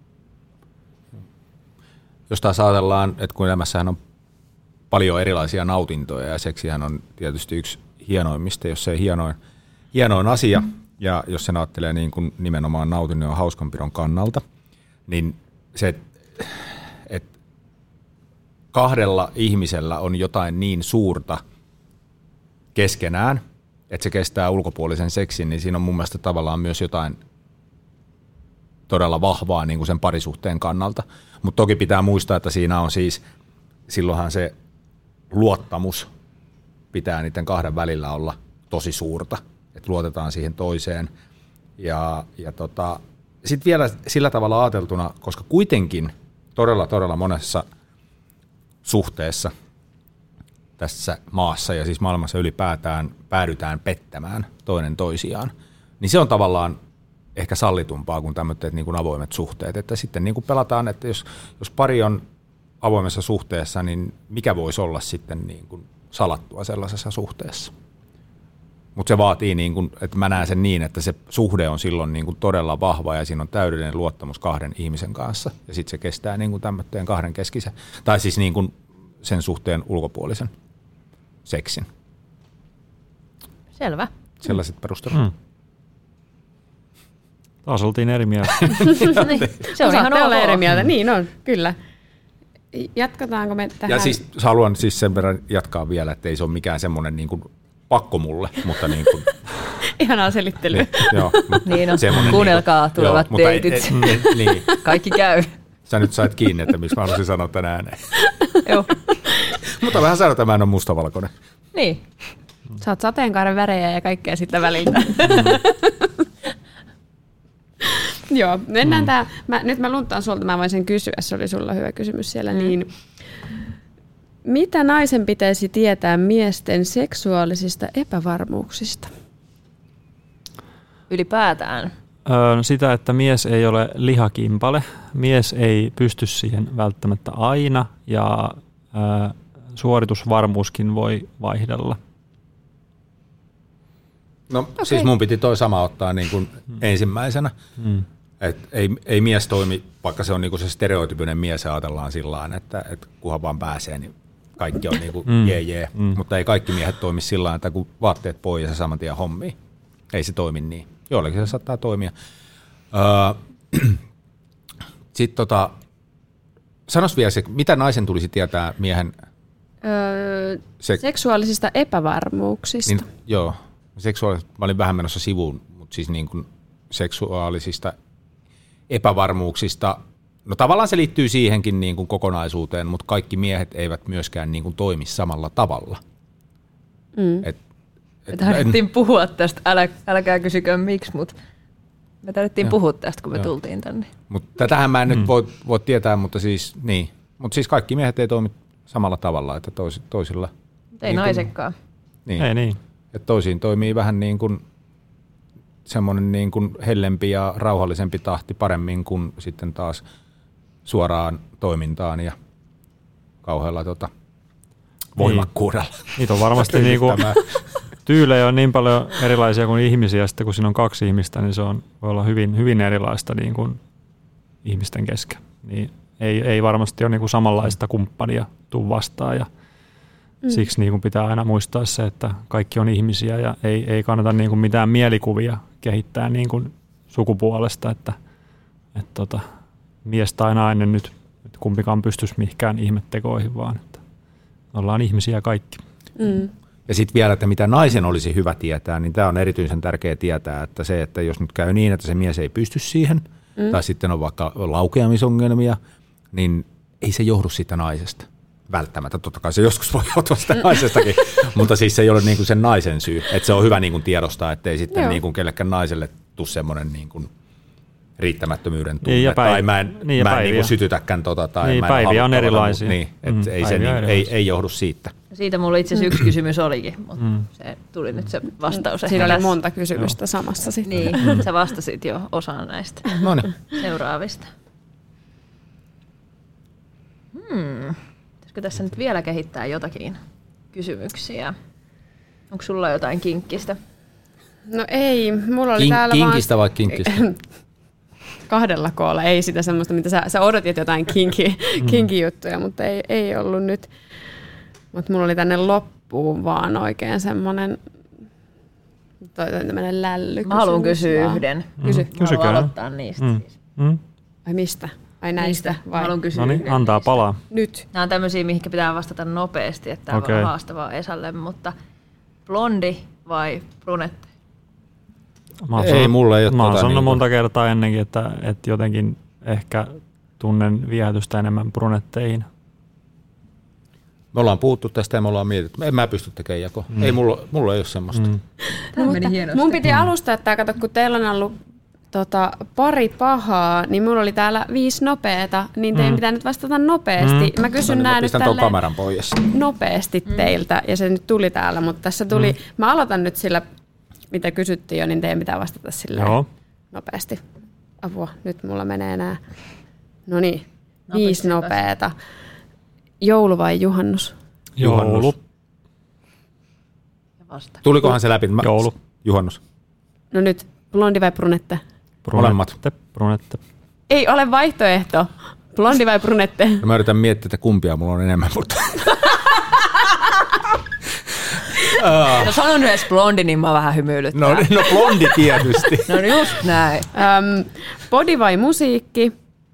Jos taas ajatellaan, että kun elämässähän on paljon erilaisia nautintoja ja seksihän on tietysti yksi hienoimmista, jos se ei hienoin, hienoin asia, ja jos sen ajattelee niin kuin nimenomaan nautinnon ja hauskanpidon kannalta, niin se, että kahdella ihmisellä on jotain niin suurta keskenään, että se kestää ulkopuolisen seksin, niin siinä on mun mielestä tavallaan myös jotain todella vahvaa niin kuin sen parisuhteen kannalta. Mutta toki pitää muistaa, että siinä on siis, silloinhan se luottamus pitää niiden kahden välillä olla tosi suurta, että luotetaan siihen toiseen. Ja, ja tota, sitten vielä sillä tavalla ajateltuna, koska kuitenkin todella, todella monessa suhteessa tässä maassa ja siis maailmassa ylipäätään päädytään pettämään toinen toisiaan, niin se on tavallaan ehkä sallitumpaa kuin tämmöiset niin kuin avoimet suhteet. Että sitten niin kuin pelataan, että jos, jos pari on avoimessa suhteessa, niin mikä voisi olla sitten niin kuin salattua sellaisessa suhteessa. Mutta se vaatii, niin kun, että mä näen sen niin, että se suhde on silloin niin kun todella vahva ja siinä on täydellinen luottamus kahden ihmisen kanssa. Ja sitten se kestää niin kun tämmöinen kahden keskisen, tai siis niin kun sen suhteen ulkopuolisen seksin. Selvä. Sellaiset perustelut. Hmm. Taas oltiin eri mieltä. niin, se on ihan olla ok. eri mieltä. Niin on, kyllä. Jatkataanko me tähän? Ja siis haluan siis sen verran jatkaa vielä, että ei se ole mikään semmoinen niin kuin pakko mulle, mutta niin kuin... Ihanaa selittelyä. Niin, joo, mutta Niin on, semmoinen kuunnelkaa niin kuin, tulevat joo, mutta deitit. ei- ei- ei- niin. Kaikki käy. Sä nyt sait kiinni, että miksi mä haluaisin sanoa tänään ääneen. Joo. Mutta vähän sanoa, että mä en ole mustavalkoinen. Niin. Sä oot sateenkaaren värejä ja kaikkea sitä väliltä. Joo, mennään mm. tää. Mä, nyt mä luntaan sulta, mä voin sen kysyä, se oli sulla hyvä kysymys siellä. Mm. Niin, mitä naisen pitäisi tietää miesten seksuaalisista epävarmuuksista? Ylipäätään. Öö, no sitä, että mies ei ole lihakimpale, mies ei pysty siihen välttämättä aina ja öö, suoritusvarmuuskin voi vaihdella. No okay. Siis mun piti toi sama ottaa niin kuin mm. ensimmäisenä. Mm. Et ei, ei mies toimi, vaikka se on niin kuin se stereotypinen mies, ajatellaan sillä tavalla, että, että kunhan vaan pääsee, niin kaikki on niin kuin mm. jee jee. Mm. Mutta ei kaikki miehet toimi sillä tavalla, että kun vaatteet pois ja saman tien hommiin. Ei se toimi niin. Joillekin se saattaa toimia. Öö, Sitten tota, sanos vielä se, mitä naisen tulisi tietää miehen... Öö, se, seksuaalisista epävarmuuksista. Niin, joo, seksuaalis, mä olin vähän menossa sivuun, mutta siis niin kuin seksuaalisista epävarmuuksista. No tavallaan se liittyy siihenkin niin kuin kokonaisuuteen, mutta kaikki miehet eivät myöskään niin kuin toimi samalla tavalla. Mm. Et, Me tarvittiin en... puhua tästä, Älä, älkää kysykö miksi, mutta me tarvittiin ja. puhua tästä, kun me ja. tultiin tänne. Mutta tätähän mä en mm. nyt voi, voi tietää, mutta siis, niin. Mut siis kaikki miehet ei toimi samalla tavalla, että tois, toisilla... Ei niin naisenkaan. Niin. Ei niin. Että toisiin toimii vähän niin kuin semmoinen niin kuin hellempi ja rauhallisempi tahti paremmin kuin sitten taas suoraan toimintaan ja kauhealla tota, voimakkuudella. Niitä on varmasti niinku, tyylejä on niin paljon erilaisia kuin ihmisiä, sitten kun siinä on kaksi ihmistä, niin se on, voi olla hyvin, hyvin erilaista niin kuin ihmisten kesken. Niin ei, ei varmasti ole niin kuin samanlaista kumppania tuu vastaan ja mm. siksi niin kuin pitää aina muistaa se, että kaikki on ihmisiä ja ei, ei kannata niin kuin mitään mielikuvia kehittää niin kuin sukupuolesta, että, että tota, mies tai nainen nyt että kumpikaan pystyisi mihinkään ihmettekoihin, vaan että ollaan ihmisiä kaikki. Mm. Ja sitten vielä, että mitä naisen olisi hyvä tietää, niin tämä on erityisen tärkeää tietää, että se, että jos nyt käy niin, että se mies ei pysty siihen, mm. tai sitten on vaikka laukeamisongelmia, niin ei se johdu siitä naisesta. Välttämättä, totta kai se joskus voi johtua sitä mm. naisestakin, mutta siis se ei ole niinku sen naisen syy. Että se on hyvä niinku tiedostaa, ettei sitten niinku kellekään naiselle tule semmoinen niinku riittämättömyyden tunne, niin tai mä en, niin mä en niinku sytytäkään tota, tai niin, mä en päiviä on erilaisia. Niin, että mm, ei, se niin, ei, ei johdu siitä. Siitä mulla itse asiassa yksi kysymys olikin, mutta mm. se tuli nyt se vastaus. Siinä oli tässä. monta kysymystä Joo. samassa sitten. Niin, sä vastasit jo osaan näistä Noniin. seuraavista. Hmm. Pitäisikö tässä nyt vielä kehittää jotakin kysymyksiä? Onko sulla jotain kinkkistä? No ei, mulla oli Kink, täällä kinkistä vaan... vai kinkistä? Kahdella koolla, ei sitä semmoista, mitä sä, sä odotit jotain kinki, kinki juttuja, mutta ei, ei ollut nyt. Mutta mulla oli tänne loppuun vaan oikein semmoinen toi, toi tämmöinen lälly. Mä haluan kysyä vaan. yhden. Kysy. Mm. Mä haluan aloittaa niistä. Mm. Siis. Mm. Ai mistä? Ai näistä? Niistä. Vai? Mä haluan kysyä Noniin, antaa niistä. palaa. Nyt. Nämä on tämmöisiä, mihin pitää vastata nopeasti, että tämä okay. on haastavaa Esalle, mutta blondi vai brunetti? Mä ei, sanonut, mulla ei ole Mä oon tota sanonut niin monta kertaa ennenkin, että, että jotenkin ehkä tunnen viehätystä enemmän brunetteihin. Me ollaan puhuttu tästä ja me ollaan mietitty. En mä pysty tekemään jakoa. Mm. Ei, mulla, mulla ei ole semmoista. Mm. Tämä meni hienosti. Mun piti alustaa, että kato, kun teillä on ollut tota, pari pahaa, niin mulla oli täällä viisi nopeeta, niin teidän mm. pitää nyt vastata nopeasti. Mm. Mä kysyn nää nyt kameran pois. nopeasti mm. teiltä, ja se nyt tuli täällä, mutta tässä tuli, mm. mä aloitan nyt sillä, mitä kysyttiin jo, niin teidän pitää vastata sillä nopeasti. Apua, nyt mulla menee nää. No niin, viisi nopeeta. Joulu vai juhannus? Joulu. vasta. Tulikohan se läpi? Mä, Joulu. Juhannus. No nyt, blondi vai brunette? Molemmat. Brunette. Ei ole vaihtoehto. Blondi vai brunette? No mä yritän miettiä, että kumpia mulla on enemmän, mutta... No sanon nyt edes blondi, niin mä vähän hymyilyttää. No, no blondi tietysti. No just näin. Um, body vai musiikki?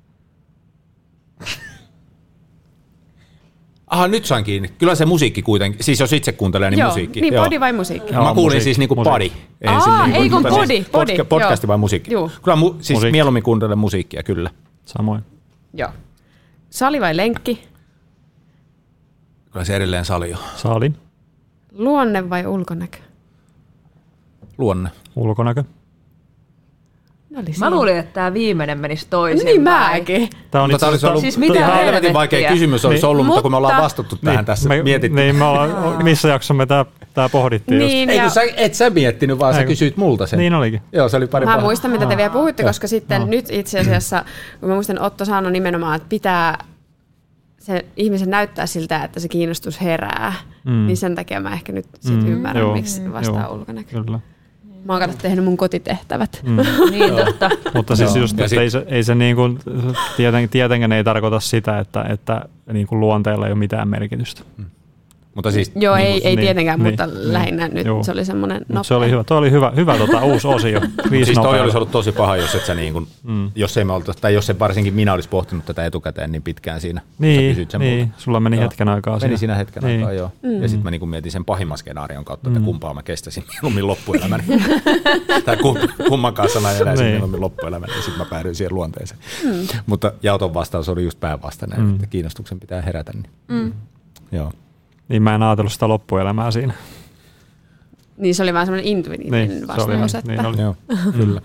Aha, nyt sain kiinni. Kyllä se musiikki kuitenkin. Siis jos itse kuuntelee, niin Joo, musiikki. niin Joo. body vai musiikki? Mä kuulin musiikki, siis niinku body. Aa, Ensin, ei kun mutta body, siis body, podca- Podcasti joo. vai musiikki? Juu. Kyllä mu- siis Musiikki. mieluummin kuuntelen musiikkia, kyllä. Samoin. Joo. Sali vai lenkki? Kyllä se edelleen sali on. Saalin. Luonne vai ulkonäkö? Luonne. Ulkonäkö. No oli Mä siinä. luulin, että tää viimeinen menisi toisin. Niin mäkin. Tää on Mutta itse tämä olisi asiassa- ollut, Siis mitä tämä on helvettiä? helvetin vaikea kysymys olisi Niin. ollut, mutta kun me ollaan Mutta- vastattu tähän tässä, me, mietittiin. Niin, me ollaan, missä jaksossa me tää, tää pohdittiin just. Niin, Ei ja kun sä, et sä miettinyt, vaan sä Ei kun- kysyit multa sen. Niin olikin. Joo, se oli pari mä paha. muistan, mitä te vielä puhuitte, Joo. koska sitten No. nyt itse asiassa, kun mä muistan, Otto sanoi nimenomaan, että pitää se ihmisen näyttää siltä, että se kiinnostus herää, Mm. niin sen takia mä ehkä nyt sit Mm, ymmärrän, joo, miksi vastaa joo, ulkonäkö. Kyllä. Mä oon kato tehnyt mun kotitehtävät. Mm. Niin totta. Mutta siis Joo. just, Ja että sit- ei se, ei se niin kuin, tieten, tietenkään ei tarkoita sitä, että, että niin kuin luonteella ei ole mitään merkitystä. Mutta siis, Joo, niin ei, kuin- ei niin, tietenkään, niin, mutta niin. lähinnä nyt Joo. se oli semmoinen Mut nopea. se oli hyvä, toi oli hyvä, hyvä tota, uusi osio. Viisi siis toi nopeaa. olisi ollut tosi paha, jos et sä niin kuin, Mm. jos ei me oltaisi, tai jos se varsinkin minä olisi pohtinut tätä etukäteen niin pitkään siinä. Sä Niin, kysyit sen niin. multa. Sulla meni Joo. hetken aikaa Meni siinä hetken Niin. aikaa, joo. Mm. Ja sitten mä niin mietin sen pahimman skenaarion kautta, että Mm. kumpaa mä kestäisin mieluummin loppuelämäni. tai kum, kumman kanssa mä eläisin Niin. mieluummin loppuelämäni, ja sitten mä päädyin siihen luonteeseen. Mm. Mutta Jauton vastaus oli just päinvastainen, Mm. että kiinnostuksen pitää herätä. Niin. Mm. Joo. Niin mä en ajatellut sitä loppuelämää siinä. Niin se oli vaan semmoinen intuitiivinen Niin, se vastaus. oli, Että. niin oli. Joo, kyllä.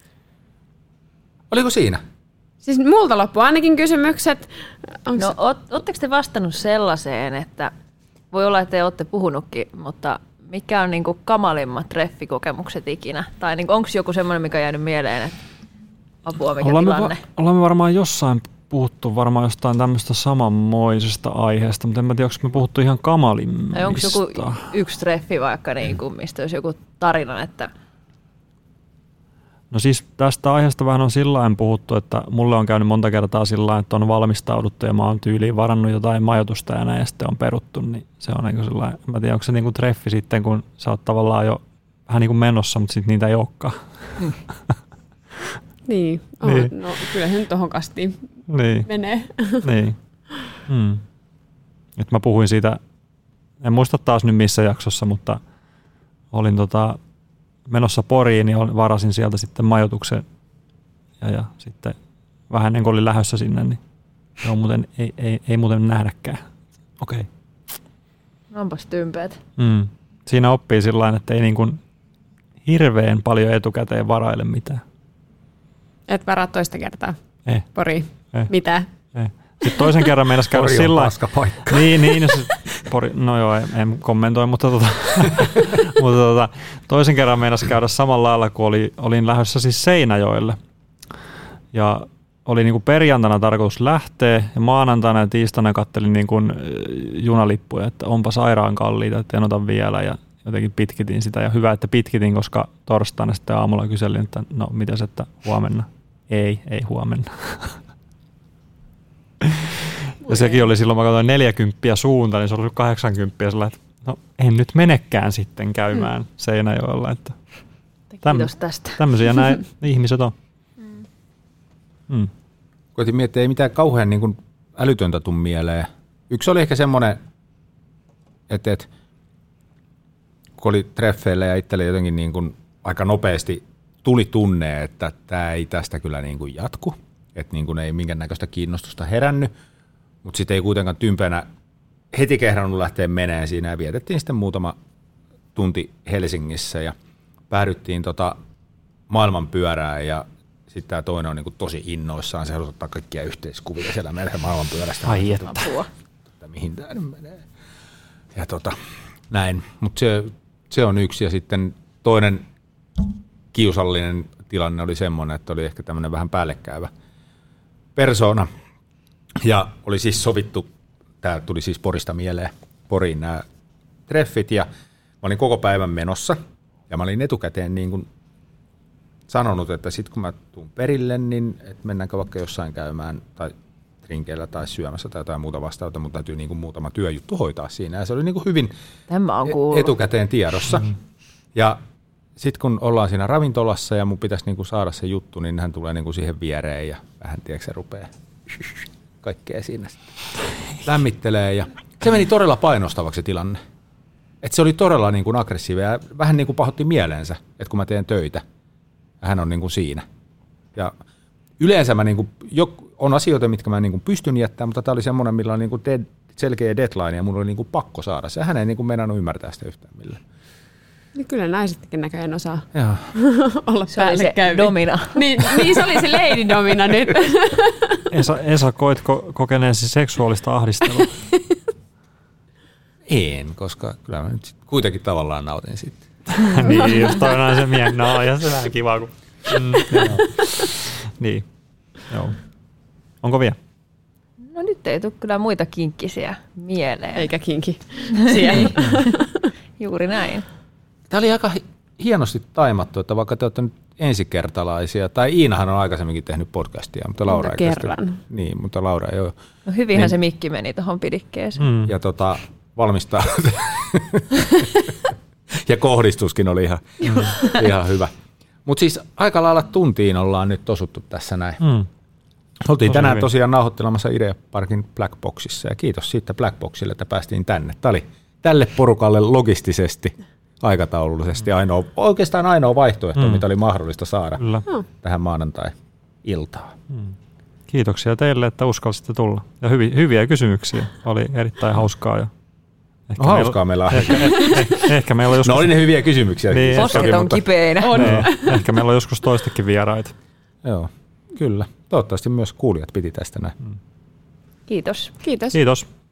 Oliko siinä? Siis multa loppuu ainakin kysymykset. Onks... No ootteko te vastannut sellaiseen, että voi olla, että te olette puhunutkin, mutta mikä on niinku kamalimmat treffikokemukset ikinä? Tai niinku, onko joku semmoinen, mikä on jäänyt mieleen, että apua, mikä Ollaan me, tilanne? va- ollaan me varmaan jossain puhuttu varmaan jostain tämmöistä samanmoisesta aiheesta, mutta en mä tiedä, onko me puhuttu ihan kamalimmista. Tai onko joku yksi treffi vaikka, niinku, mistä olisi joku tarina, että No siis tästä aiheesta vähän on sillain puhuttu, että mulle on käynyt monta kertaa sillain, että on valmistauduttu ja mä oon tyyliin varannut jotain majoitusta ja näin ja sitten on peruttu, niin se on niin sillain, mä tiedän, onko se niin kuin treffi sitten, kun sä oot tavallaan jo vähän niin kuin menossa, mutta sitten niitä ei olekaan. Mm. Niin. Oh, Niin. No kyllä se nyt tohon kastiin Niin, menee. niin. Hmm. Nyt mä puhuin siitä, en muista taas nyt missä jaksossa, mutta olin tota menossa Poriin ja varasin sieltä sitten majoituksen ja, ja sitten vähän ennen kuin olin lähdössä sinne, niin joo, muuten, ei, ei, ei muuten nähdäkään. Okei. Okay. onpas tympeät. Mm. Siinä oppii sillain, että ei niin kuin hirveän paljon etukäteen varaile mitään. Et varaa toista kertaa. Ei, Pori. ei, Mitä? ei. Sitten toisen kerran meinas käydä Pori on sillain. paska paikka. Niin, niin. No, se, pori, no joo, en, en kommentoi, mutta, tota, mutta tota, toisen kerran meinas käydä samalla lailla, kun oli, olin lähdössä siis Seinäjoelle. Ja oli niin kuin perjantaina tarkoitus lähteä ja maanantaina ja tiistaina kattelin niin kuin junalippuja, että onpa sairaan kalliita, että en ota vielä ja jotenkin pitkitin sitä. Ja hyvä, että pitkitin, koska torstaina sitten aamulla kyselin, että no mitäs, että huomenna. Ei, ei huomenna. Ja sekin oli silloin, mä katsoin neljäkymppiä suunta, niin se oli kahdeksankymppiä sillä, että no en nyt menekään sitten käymään mm. Seinäjoella. Että Kiitos tästä. tämmöisiä nämä ihmiset on. Mm. Koitin miettiä, ei mitään kauhean niin kuin älytöntä tuu mieleen. Yksi oli ehkä semmoinen, että, että kun oli treffeillä ja itselle jotenkin niin kuin aika nopeasti tuli tunne, että tämä ei tästä kyllä niin kuin jatku, että niin kuin ei minkäännäköistä kiinnostusta herännyt, mutta sitten ei kuitenkaan tympänä heti kehdannut lähteä meneen siinä ja vietettiin sitten muutama tunti Helsingissä ja päädyttiin tota maailman pyörään ja sitten tämä toinen on niin kuin tosi innoissaan, se haluaa ottaa kaikkia yhteiskuvia siellä meidän maailman pyörästä. Ai että. Että mihin tämä nyt menee. Ja tota, näin, mutta se, se on yksi ja sitten toinen kiusallinen tilanne oli semmoinen, että oli ehkä tämmöinen vähän päällekkäyvä persoona ja oli siis sovittu, tämä tuli siis Porista mieleen, Poriin nämä treffit ja Mä olin koko päivän menossa ja mä olin etukäteen niin kuin sanonut, että sit kun mä tuun perille, niin että mennäänkö vaikka jossain käymään tai trinkeillä tai syömässä tai jotain muuta vastaavaa, mutta täytyy niin kuin muutama työjuttu hoitaa siinä. Ja se oli niin kuin hyvin Tämä on kuullut. etukäteen tiedossa. Mm-hmm. Ja sitten kun ollaan siinä ravintolassa ja mun pitäisi niin kuin saada se juttu, niin hän tulee niin kuin siihen viereen ja vähän, tiedätkö, se rupeaa kaikkea siinä lämmittelee. Ja se meni todella painostavaksi se tilanne. Et se oli todella niin kuin aggressiivinen ja vähän niin kuin pahoitti mieleensä, että kun mä teen töitä, ja hän on niin kuin siinä. Ja yleensä mä niin kuin, jo, on asioita, mitkä mä niin kuin pystyn jättämään, mutta tämä oli semmoinen, millä on niin kuin dead, selkeä deadline ja mun oli niin kuin pakko saada se. Hän ei niin kuin meinannut ymmärtää sitä yhtään millään. Niin kyllä naisetkin näköjään osaa Joo. olla Se oli se päällekäyviä. domina. Niin, niin se oli se lady domina nyt. Esa, Esa koitko kokeneesi seksuaalista ahdistelua? En, koska kyllä mä nyt sit kuitenkin tavallaan nautin siitä. Niin, jos toi on se mie, no ja se vähän kiva. Kun... Mm, niin, joo. Onko vielä? No nyt ei tule kyllä muita kinkkisiä mieleen. Eikä kinki siellä. Juuri näin. Tämä oli aika hienosti taimattu, että vaikka te olette nyt ensikertalaisia, tai Iinahan on aikaisemminkin tehnyt podcastia, mutta Laura ei kerran. Niin, mutta Laura ei ole. No hyvinhän niin, se mikki meni tuohon pidikkeeseen. Mm. Ja tota, valmistaa. Ja kohdistuskin oli ihan, ihan hyvä. Mutta siis aika lailla tuntiin ollaan nyt osuttu tässä näin. Mm. Oltiin Tosi tänään hyvin. Tosiaan nauhoittelemassa Ideaparkin Blackboxissa ja kiitos siitä Blackboxille, että päästiin tänne. Tämä oli tälle porukalle logistisesti, aikataulullisesti ainoa, oikeastaan ainoa vaihtoehto, mm. mitä oli mahdollista saada Kyllä. tähän maanantai-iltaan. Mm. Kiitoksia teille, että uskalsitte tulla. Ja hyvi, hyviä kysymyksiä. Oli erittäin hauskaa. Ja ehkä no hauskaa meillä on. Ehkä, ehkä, ehkä meillä on joskus... No oli ne hyviä kysymyksiä. Niin, Posket on kipeinä. On. Niin, ehkä meillä on joskus toistakin vieraita. Joo, kyllä. Toivottavasti myös kuulijat piti tästä näin. Kiitos. Kiitos. Kiitos.